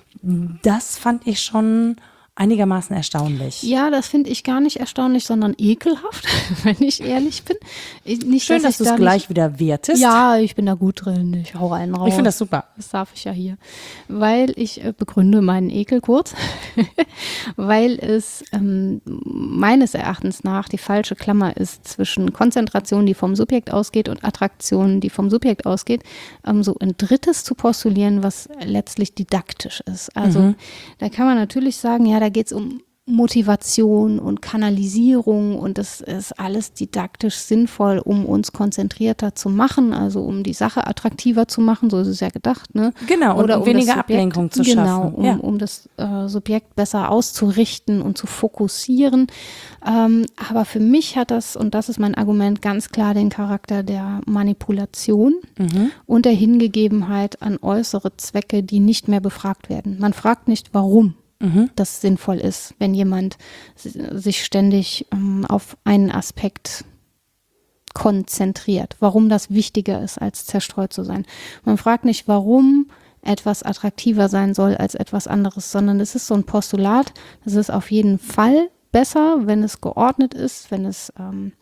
das fand ich schon einigermaßen erstaunlich. Ja, das finde ich gar nicht erstaunlich, sondern ekelhaft, wenn ich ehrlich bin. Nicht, Schön, dass, dass du es da gleich wieder wertest. Ja, ich bin da gut drin. Ich hau einen raus. Ich finde das super. Das darf ich ja hier. Weil ich äh, begründe meinen Ekel kurz. Weil es ähm, meines Erachtens nach die falsche Klammer ist zwischen Konzentration, die vom Subjekt ausgeht, und Attraktion, die vom Subjekt ausgeht, ähm, so ein drittes zu postulieren, was letztlich didaktisch ist. Also mhm. da kann man natürlich sagen, ja, da geht es um Motivation und Kanalisierung und das ist alles didaktisch sinnvoll, um uns konzentrierter zu machen, also um die Sache attraktiver zu machen, so ist es ja gedacht, ne? Genau, oder um um weniger Subjekt, Ablenkung zu genau, schaffen. Um, ja. um das äh, Subjekt besser auszurichten und zu fokussieren. Ähm, aber für mich hat das, und das ist mein Argument, ganz klar den Charakter der Manipulation mhm. und der Hingegebenheit an äußere Zwecke, die nicht mehr befragt werden. Man fragt nicht, warum das sinnvoll ist, wenn jemand sich ständig ähm, auf einen Aspekt konzentriert, warum das wichtiger ist, als zerstreut zu sein. Man fragt nicht, warum etwas attraktiver sein soll als etwas anderes, sondern es ist so ein Postulat, es ist auf jeden Fall besser, wenn es geordnet ist, wenn es ähm,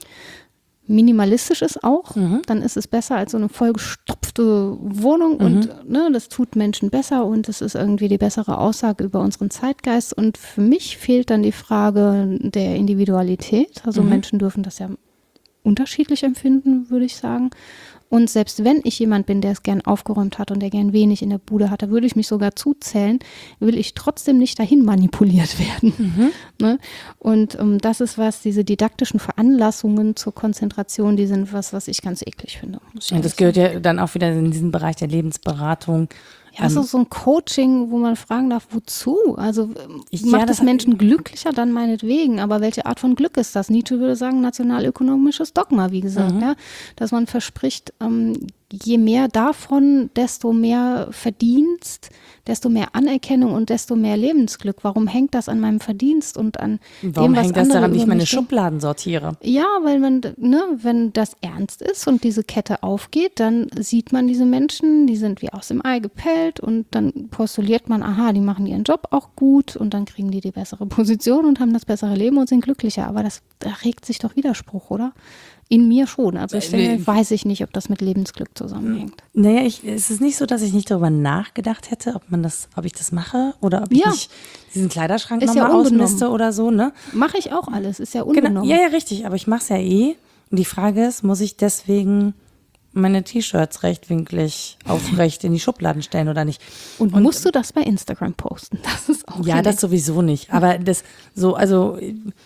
minimalistisch ist auch, mhm. dann ist es besser als so eine vollgestopfte Wohnung mhm. und ne, das tut Menschen besser und es ist irgendwie die bessere Aussage über unseren Zeitgeist und für mich fehlt dann die Frage der Individualität, also mhm. Menschen dürfen das ja unterschiedlich empfinden, würde ich sagen. Und selbst wenn ich jemand bin, der es gern aufgeräumt hat und der gern wenig in der Bude hat, da würde ich mich sogar zuzählen, will ich trotzdem nicht dahin manipuliert werden. Mhm. Ne? Und um, das ist was, diese didaktischen Veranlassungen zur Konzentration, die sind was, was ich ganz eklig finde. Und das gehört ja dann auch wieder in diesen Bereich der Lebensberatung. Ja, ähm, so, so ein Coaching, wo man fragen darf, wozu? Also ich, macht ja, das es Menschen glücklicher, dann meinetwegen, aber welche Art von Glück ist das? Nietzsche würde sagen, nationalökonomisches Dogma, wie gesagt, mhm. ja, dass man verspricht, ähm, je mehr davon, desto mehr Verdienst, desto mehr Anerkennung und desto mehr Lebensglück. Warum hängt das an meinem Verdienst und an Warum dem, was hängt das andere daran, wie ich meine möchte? Schubladen sortiere? Ja, weil man, ne, wenn das ernst ist und diese Kette aufgeht, dann sieht man diese Menschen, die sind wie aus dem Ei gepellt und dann postuliert man, aha, die machen ihren Job auch gut und dann kriegen die die bessere Position und haben das bessere Leben und sind glücklicher. Aber das, da regt sich doch Widerspruch, oder? In mir schon. Also ich denke, weiß ich nicht, ob das mit Lebensglück zusammenhängt. Naja, ich, es ist nicht so, dass ich nicht darüber nachgedacht hätte, ob man das, ob ich das mache oder ob ich ja. nicht diesen Kleiderschrank ist nochmal ja ausmiste oder so, ne? Mache ich auch alles, ist ja unbenommen. Genau. Ja, ja, richtig, aber ich mache es ja eh. Und die Frage ist, muss ich deswegen meine T-Shirts rechtwinklig aufrecht in die Schubladen stellen oder nicht? Und, Und musst du das bei Instagram posten? Das ist auch Ja, das sowieso nicht. Aber das so, also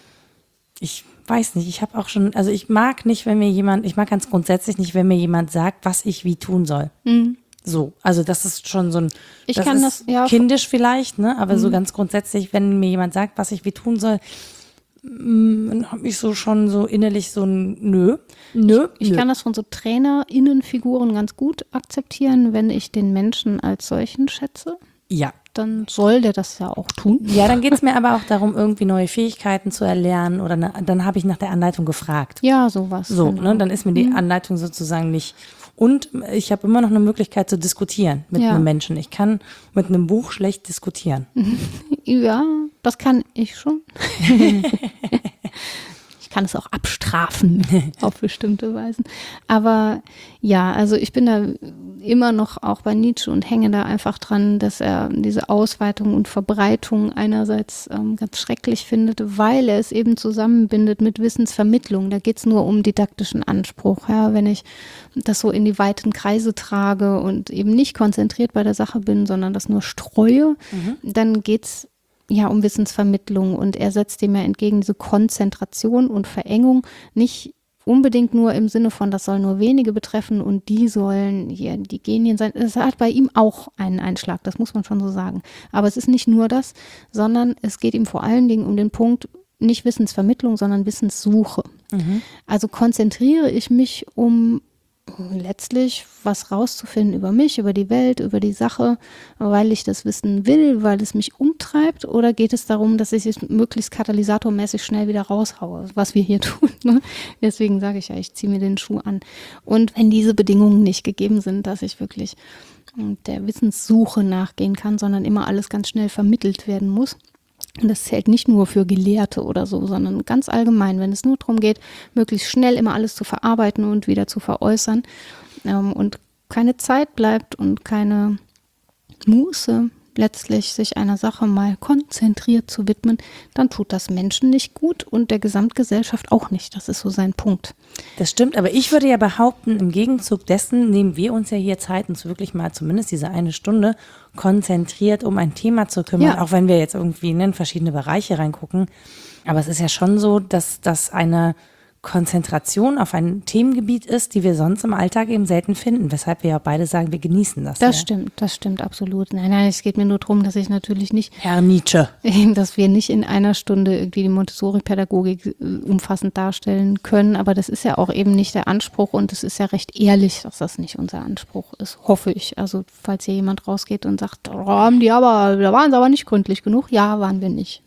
ich weiß nicht, ich habe auch schon, also ich mag nicht, wenn mir jemand, ich mag ganz grundsätzlich nicht, wenn mir jemand sagt, was ich wie tun soll. Mhm. So, also das ist schon so ein, ich das kann ist das, ja, kindisch vielleicht, ne, aber mhm. so ganz grundsätzlich, wenn mir jemand sagt, was ich wie tun soll, dann habe ich so schon so innerlich so ein Nö, nö. Ich, ich nö. kann das von so TrainerInnenfiguren ganz gut akzeptieren, wenn ich den Menschen als solchen schätze. Ja. Dann soll der das ja auch tun. Ja, dann geht es mir aber auch darum, irgendwie neue Fähigkeiten zu erlernen oder ne, dann habe ich nach der Anleitung gefragt. Ja, sowas. So, genau. ne, dann ist mir die Anleitung sozusagen nicht. Und ich habe immer noch eine Möglichkeit zu diskutieren mit ja. einem Menschen. Ich kann mit einem Buch schlecht diskutieren. Ja, das kann ich schon. Ich kann es auch abstrafen auf bestimmte Weisen. Aber ja, also ich bin da immer noch auch bei Nietzsche und hänge da einfach dran, dass er diese Ausweitung und Verbreitung einerseits ähm, ganz schrecklich findet, weil er es eben zusammenbindet mit Wissensvermittlung. Da geht es nur um didaktischen Anspruch. Ja? Wenn ich das so in die weiten Kreise trage und eben nicht konzentriert bei der Sache bin, sondern das nur streue, mhm. dann geht es ja um Wissensvermittlung und er setzt dem ja entgegen diese Konzentration und Verengung nicht unbedingt nur im Sinne von, das soll nur wenige betreffen und die sollen hier die Genien sein. Es hat bei ihm auch einen Einschlag, das muss man schon so sagen. Aber es ist nicht nur das, sondern es geht ihm vor allen Dingen um den Punkt, nicht Wissensvermittlung, sondern Wissenssuche. Mhm. Also konzentriere ich mich, um letztlich was rauszufinden über mich, über die Welt, über die Sache, weil ich das wissen will, weil es mich umtreibt, oder geht es darum, dass ich es möglichst katalysatormäßig schnell wieder raushaue, was wir hier tun. Ne? Deswegen sage ich ja, ich ziehe mir den Schuh an. Und wenn diese Bedingungen nicht gegeben sind, dass ich wirklich der Wissenssuche nachgehen kann, sondern immer alles ganz schnell vermittelt werden muss, und das zählt nicht nur für Gelehrte oder so, sondern ganz allgemein, wenn es nur darum geht, möglichst schnell immer alles zu verarbeiten und wieder zu veräußern ähm, und keine Zeit bleibt und keine Muße, letztlich sich einer Sache mal konzentriert zu widmen, dann tut das Menschen nicht gut und der Gesamtgesellschaft auch nicht. Das ist so sein Punkt. Das stimmt, aber ich würde ja behaupten, im Gegenzug dessen nehmen wir uns ja hier Zeit, uns wirklich mal zumindest diese eine Stunde konzentriert um ein Thema zu kümmern, ja. Auch wenn wir jetzt irgendwie in verschiedene Bereiche reingucken. Aber es ist ja schon so, dass das eine Konzentration auf ein Themengebiet ist, die wir sonst im Alltag eben selten finden, weshalb wir ja beide sagen, wir genießen das. Das ja. stimmt, das stimmt absolut. Nein, nein, es geht mir nur darum, dass ich natürlich nicht, Herr Nietzsche, dass wir nicht in einer Stunde irgendwie die Montessori-Pädagogik umfassend darstellen können, aber das ist ja auch eben nicht der Anspruch und es ist ja recht ehrlich, dass das nicht unser Anspruch ist, hoffe ich. Also falls hier jemand rausgeht und sagt, oh, haben die aber, da waren sie aber nicht gründlich genug, ja, waren wir nicht.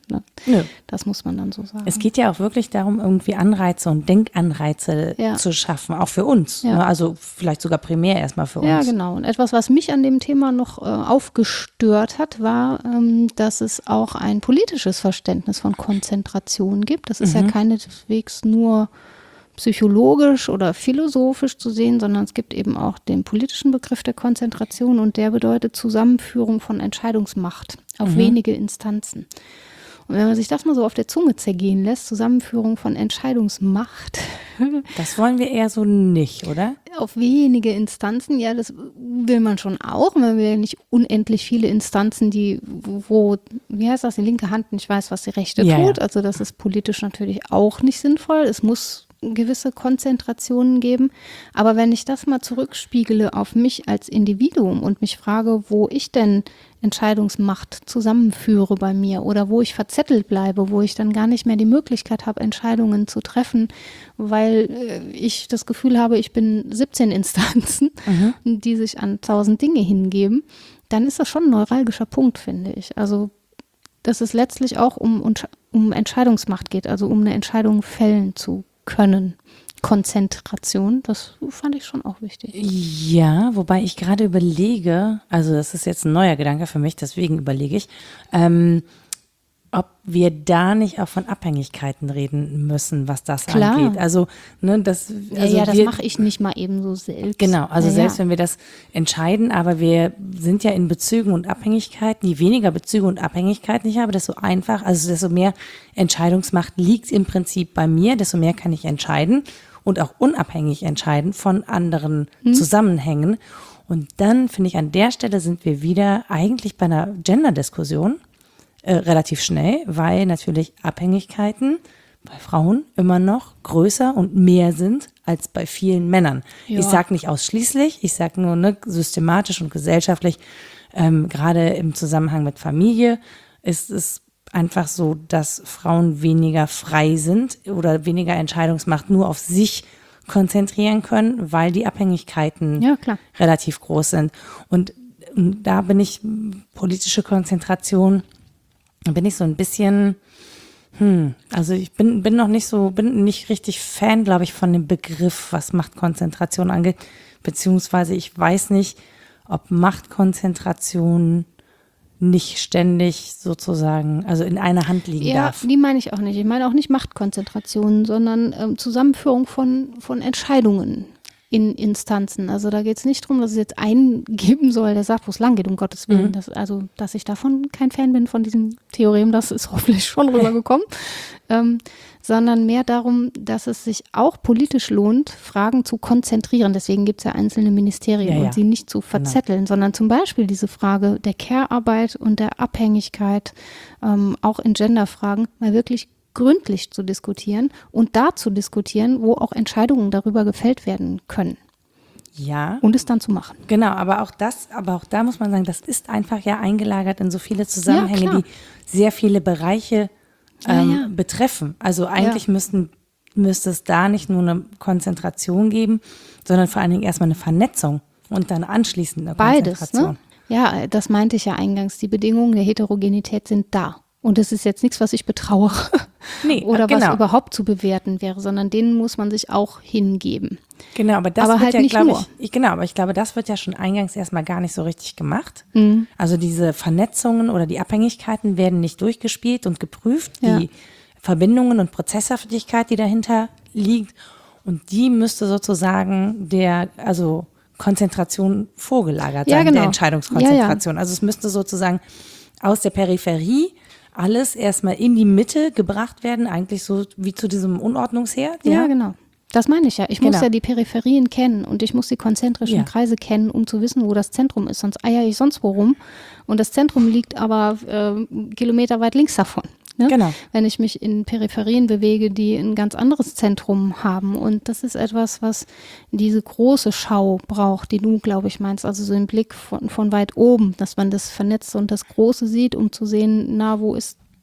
Ne? Nö. Das muss man dann so sagen. Es geht ja auch wirklich darum, irgendwie Anreize und Denkanreize Ja. zu schaffen, auch für uns. Ja. Ne? Also vielleicht sogar primär erstmal für Ja, uns. genau. Und etwas, was mich an dem Thema noch äh, aufgestört hat, war, ähm, dass es auch ein politisches Verständnis von Konzentration gibt. Das ist Mhm. ja keineswegs nur psychologisch oder philosophisch zu sehen, sondern es gibt eben auch den politischen Begriff der Konzentration und der bedeutet Zusammenführung von Entscheidungsmacht auf Mhm. wenige Instanzen. Und wenn man sich das mal so auf der Zunge zergehen lässt, Zusammenführung von Entscheidungsmacht Das wollen wir eher so nicht, oder? auf wenige Instanzen, ja, das will man schon auch. Man will ja nicht unendlich viele Instanzen, die, wo, wie heißt das, die linke Hand nicht weiß, was die rechte Ja, tut. ja. Also das ist politisch natürlich auch nicht sinnvoll. Es muss gewisse Konzentrationen geben. Aber wenn ich das mal zurückspiegele auf mich als Individuum und mich frage, wo ich denn Entscheidungsmacht zusammenführe bei mir oder wo ich verzettelt bleibe, wo ich dann gar nicht mehr die Möglichkeit habe, Entscheidungen zu treffen, weil äh, ich das Gefühl habe, ich bin siebzehn Instanzen, Mhm. die sich an tausend Dinge hingeben, dann ist das schon ein neuralgischer Punkt, finde ich. Also dass es letztlich auch um, um Entscheidungsmacht geht, also um eine Entscheidung fällen zu können. Konzentration, das fand ich schon auch wichtig. Ja, wobei ich gerade überlege, also das ist jetzt ein neuer Gedanke für mich, deswegen überlege ich, ähm, ob wir da nicht auch von Abhängigkeiten reden müssen, was das Klar. angeht. Also, ne, das, Ja, also ja, das wir, mache ich nicht mal eben so selbst. Genau, also ja, selbst ja. wenn wir das entscheiden, aber wir sind ja in Bezügen und Abhängigkeiten, je weniger Bezüge und Abhängigkeiten ich habe, desto einfach, also desto mehr Entscheidungsmacht liegt im Prinzip bei mir, desto mehr kann ich entscheiden und auch unabhängig entscheiden von anderen Hm. Zusammenhängen. Und dann finde ich, an der Stelle sind wir wieder eigentlich bei einer Gender-Diskussion äh, relativ schnell, weil natürlich Abhängigkeiten bei Frauen immer noch größer und mehr sind als bei vielen Männern. Ja. Ich sage nicht ausschließlich, ich sage nur ne, systematisch und gesellschaftlich, ähm, gerade im Zusammenhang mit Familie ist es einfach so, dass Frauen weniger frei sind oder weniger Entscheidungsmacht nur auf sich konzentrieren können, weil die Abhängigkeiten Ja, klar. relativ groß sind. Und, und da bin ich, politische Konzentration, da bin ich so ein bisschen, hm, also ich bin, bin noch nicht so, bin nicht richtig Fan, glaube ich, von dem Begriff, was Machtkonzentration angeht, beziehungsweise ich weiß nicht, ob Machtkonzentration nicht ständig sozusagen, also in einer Hand liegen Ja, darf. die meine ich auch nicht. Ich meine auch nicht Machtkonzentration, sondern ähm, Zusammenführung von, von Entscheidungen in Instanzen. Also da geht es nicht darum, dass es jetzt einen geben soll, der sagt, wo es lang geht, um Gottes Willen. Mhm. Das, also, dass ich davon kein Fan bin, von diesem Theorem, das ist hoffentlich schon rübergekommen. ähm, sondern mehr darum, dass es sich auch politisch lohnt, Fragen zu konzentrieren. Deswegen gibt es ja einzelne Ministerien Ja, ja. und sie nicht zu verzetteln, sondern zum Beispiel diese Frage der Care-Arbeit und der Abhängigkeit, ähm, auch in Genderfragen, mal wirklich gründlich zu diskutieren und da zu diskutieren, wo auch Entscheidungen darüber gefällt werden können Ja, und es dann zu machen. genau, aber auch das, aber auch da muss man sagen, das ist einfach ja eingelagert in so viele Zusammenhänge, Ja, klar. die sehr viele Bereiche Ja, ähm, ja. betreffen. Also eigentlich müssten, müsste es da nicht nur eine Konzentration geben, sondern vor allen Dingen erstmal eine Vernetzung und dann anschließend eine Beides, Konzentration. ne? Ja, das meinte ich ja eingangs. Die Bedingungen der Heterogenität sind da. Und das ist jetzt nichts, was ich betrauere Nee, oder genau. was überhaupt zu bewerten wäre, sondern denen muss man sich auch hingeben. Genau, aber das Aber wird halt ja, nicht glaube nur. ich, ich, genau, aber ich glaube, das wird ja schon eingangs erstmal gar nicht so richtig gemacht. Mhm. Also diese Vernetzungen oder die Abhängigkeiten werden nicht durchgespielt und geprüft, Ja. die Verbindungen und Prozesshaftigkeit, die dahinter liegt. Und die müsste sozusagen der, also Konzentration vorgelagert Ja, sein, genau. der Entscheidungskonzentration. Also es müsste sozusagen aus der Peripherie alles erstmal in die Mitte gebracht werden, eigentlich so wie zu diesem Unordnungsherd. Ja, genau. Das meine ich ja. Ich muss Genau. ja die Peripherien kennen und ich muss die konzentrischen Ja. Kreise kennen, um zu wissen, wo das Zentrum ist. Sonst eier ich sonst wo rum. Und das Zentrum liegt aber äh, kilometerweit links davon. Ne? Genau. Wenn ich mich in Peripherien bewege, die ein ganz anderes Zentrum haben. Und das ist etwas, was diese große Schau braucht, die du, glaube ich, meinst. Also so ein Blick von, von weit oben, dass man das Vernetzt und das Große sieht, um zu sehen, na, wo ist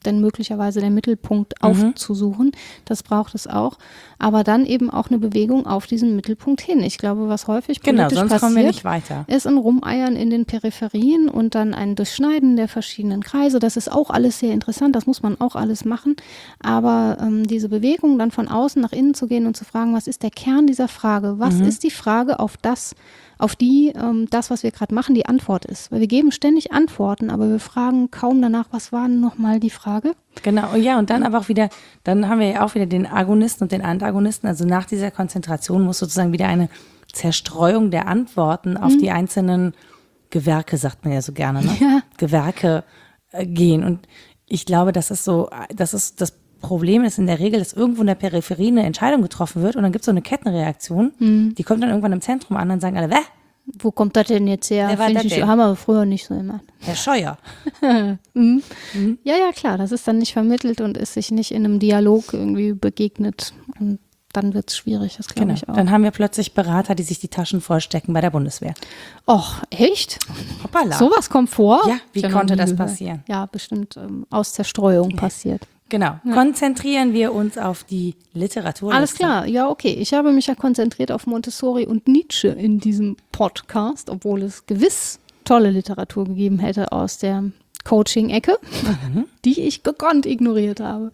denn möglicherweise den Mittelpunkt mhm. aufzusuchen. Das braucht es auch. Aber dann eben auch eine Bewegung auf diesen Mittelpunkt hin. Ich glaube, was häufig genau, politisch sonst passiert, kommen wir nicht weiter. ist ein Rumeiern in den Peripherien und dann ein Durchschneiden der verschiedenen Kreise. Das ist auch alles sehr interessant, das muss man auch alles machen. Aber ähm, diese Bewegung dann von außen nach innen zu gehen und zu fragen, was ist der Kern dieser Frage? Was mhm. ist die Frage, auf das, auf die ähm, das, was wir gerade machen, die Antwort ist? Weil wir geben ständig Antworten, aber wir fragen kaum danach, was war denn nochmal die Frage? Genau, ja, und dann aber auch wieder, dann haben wir ja auch wieder den Agonisten und den Antagonisten. Also nach dieser Konzentration muss sozusagen wieder eine Zerstreuung der Antworten auf mhm. die einzelnen Gewerke, sagt man ja so gerne, ne? Ja. Gewerke äh, gehen. Und ich glaube, das ist so, das ist das Problem ist in der Regel, dass irgendwo in der Peripherie eine Entscheidung getroffen wird und dann gibt es so eine Kettenreaktion, mhm. die kommt dann irgendwann im Zentrum an und sagen alle, Wäh? Wo kommt das denn jetzt her? Wer war das ich, denn? Haben wir früher nicht so immer. Herr Scheuer. mhm. Mhm. Ja, ja, klar, das ist dann nicht vermittelt und ist sich nicht in einem Dialog irgendwie begegnet und dann wird es schwierig, das glaube genau. ich auch. Dann haben wir plötzlich Berater, die sich die Taschen vollstecken bei der Bundeswehr. Och, echt? Hoppala. Sowas kommt vor? Ja, wie ja, konnte das passieren? Ja, bestimmt ähm, aus Zerstreuung ja. passiert. Genau. Ja. Konzentrieren wir uns auf die Literatur. Alles klar, ja, okay. Ich habe mich ja konzentriert auf Montessori und Nietzsche in diesem Podcast, obwohl es gewiss tolle Literatur gegeben hätte aus der Coaching-Ecke, mhm. die ich gekonnt ignoriert habe.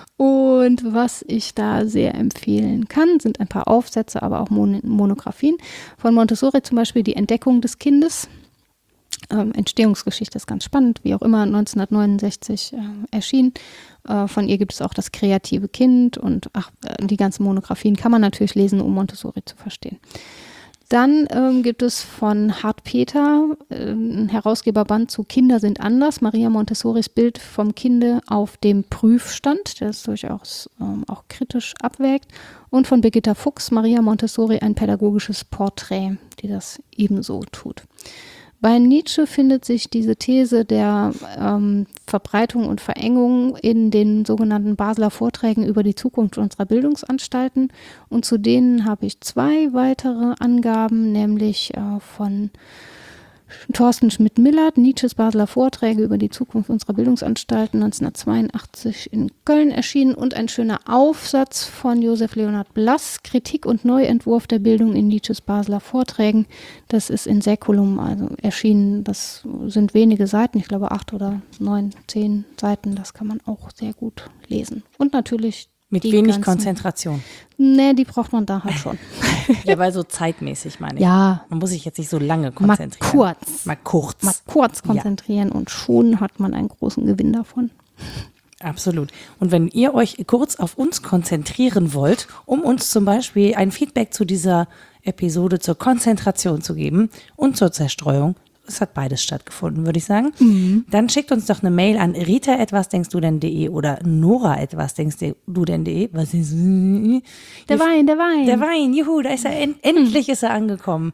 Und was ich da sehr empfehlen kann, sind ein paar Aufsätze, aber auch Mon- Monographien. Von Montessori zum Beispiel Die Entdeckung des Kindes. Ähm, Entstehungsgeschichte ist ganz spannend, wie auch immer, neunzehnhundertneunundsechzig äh, erschienen. Äh, von ihr gibt es auch das kreative Kind und ach, äh, die ganzen Monographien kann man natürlich lesen, um Montessori zu verstehen. Dann ähm, gibt es von Hart Peter äh, ein Herausgeberband zu Kinder sind anders, Maria Montessoris Bild vom Kinde auf dem Prüfstand, der es durchaus ähm, auch kritisch abwägt. Und von Birgitta Fuchs, Maria Montessori, ein pädagogisches Porträt, die das ebenso tut. Bei Nietzsche findet sich diese These der ähm, Verbreitung und Verengung in den sogenannten Basler Vorträgen über die Zukunft unserer Bildungsanstalten. Und zu denen habe ich zwei weitere Angaben, nämlich äh, von Thorsten Schmidt-Millert, Nietzsches Basler Vorträge über die Zukunft unserer Bildungsanstalten, neunzehnhundertzweiundachtzig in Köln erschienen, und ein schöner Aufsatz von Josef Leonhard Blass, Kritik und Neuentwurf der Bildung in Nietzsches Basler Vorträgen. Das ist in Säkulum also erschienen. Das sind wenige Seiten, ich glaube acht oder neun, zehn Seiten. Das kann man auch sehr gut lesen. Und natürlich mit die wenig ganzen, Konzentration. Nee, die braucht man da halt schon. Ja, weil so zeitmäßig, meine ich. Ja. Man muss sich jetzt nicht so lange konzentrieren. Mal kurz. Mal kurz. Mal kurz konzentrieren ja. Und schon hat man einen großen Gewinn davon. Absolut. Und wenn ihr euch kurz auf uns konzentrieren wollt, um uns zum Beispiel ein Feedback zu dieser Episode zur Konzentration zu geben und zur Zerstreuung, es hat beides stattgefunden, würde ich sagen. Mhm. Dann schickt uns doch eine Mail an rita at was denkst du denn punkt de oder nora at was denkst du denn punkt de. Was ist der Wein, der Wein. Der Wein, juhu, da ist er, end, endlich ist er angekommen.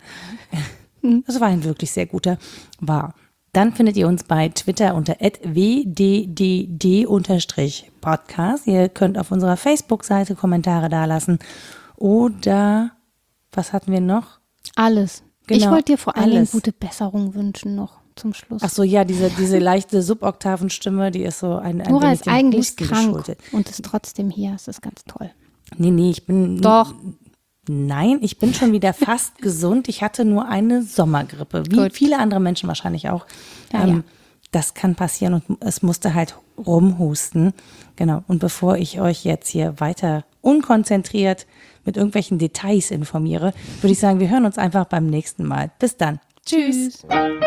Das war ein wirklich sehr guter war. Dann findet ihr uns bei Twitter unter at w d d d Podcast. Ihr könnt auf unserer Facebook-Seite Kommentare dalassen. Oder, was hatten wir noch? Alles. Genau, ich wollte dir vor allem alles. gute Besserung wünschen noch zum Schluss. Ach so, ja, diese, diese leichte Suboktavenstimme, die ist so ein, ein Nora ist eigentlich Husten krank geschuldet. und ist trotzdem hier. Das ist ganz toll. Nee, nee, ich bin... Doch. Nein, ich bin schon wieder fast gesund. Ich hatte nur eine Sommergrippe, wie Gut. viele andere Menschen wahrscheinlich auch. Ja, ähm, ja. Das kann passieren und es musste halt rumhusten. Genau. Und bevor ich euch jetzt hier weiter unkonzentriert mit irgendwelchen Details informiere, würde ich sagen, wir hören uns einfach beim nächsten Mal. Bis dann. Tschüss. Tschüss.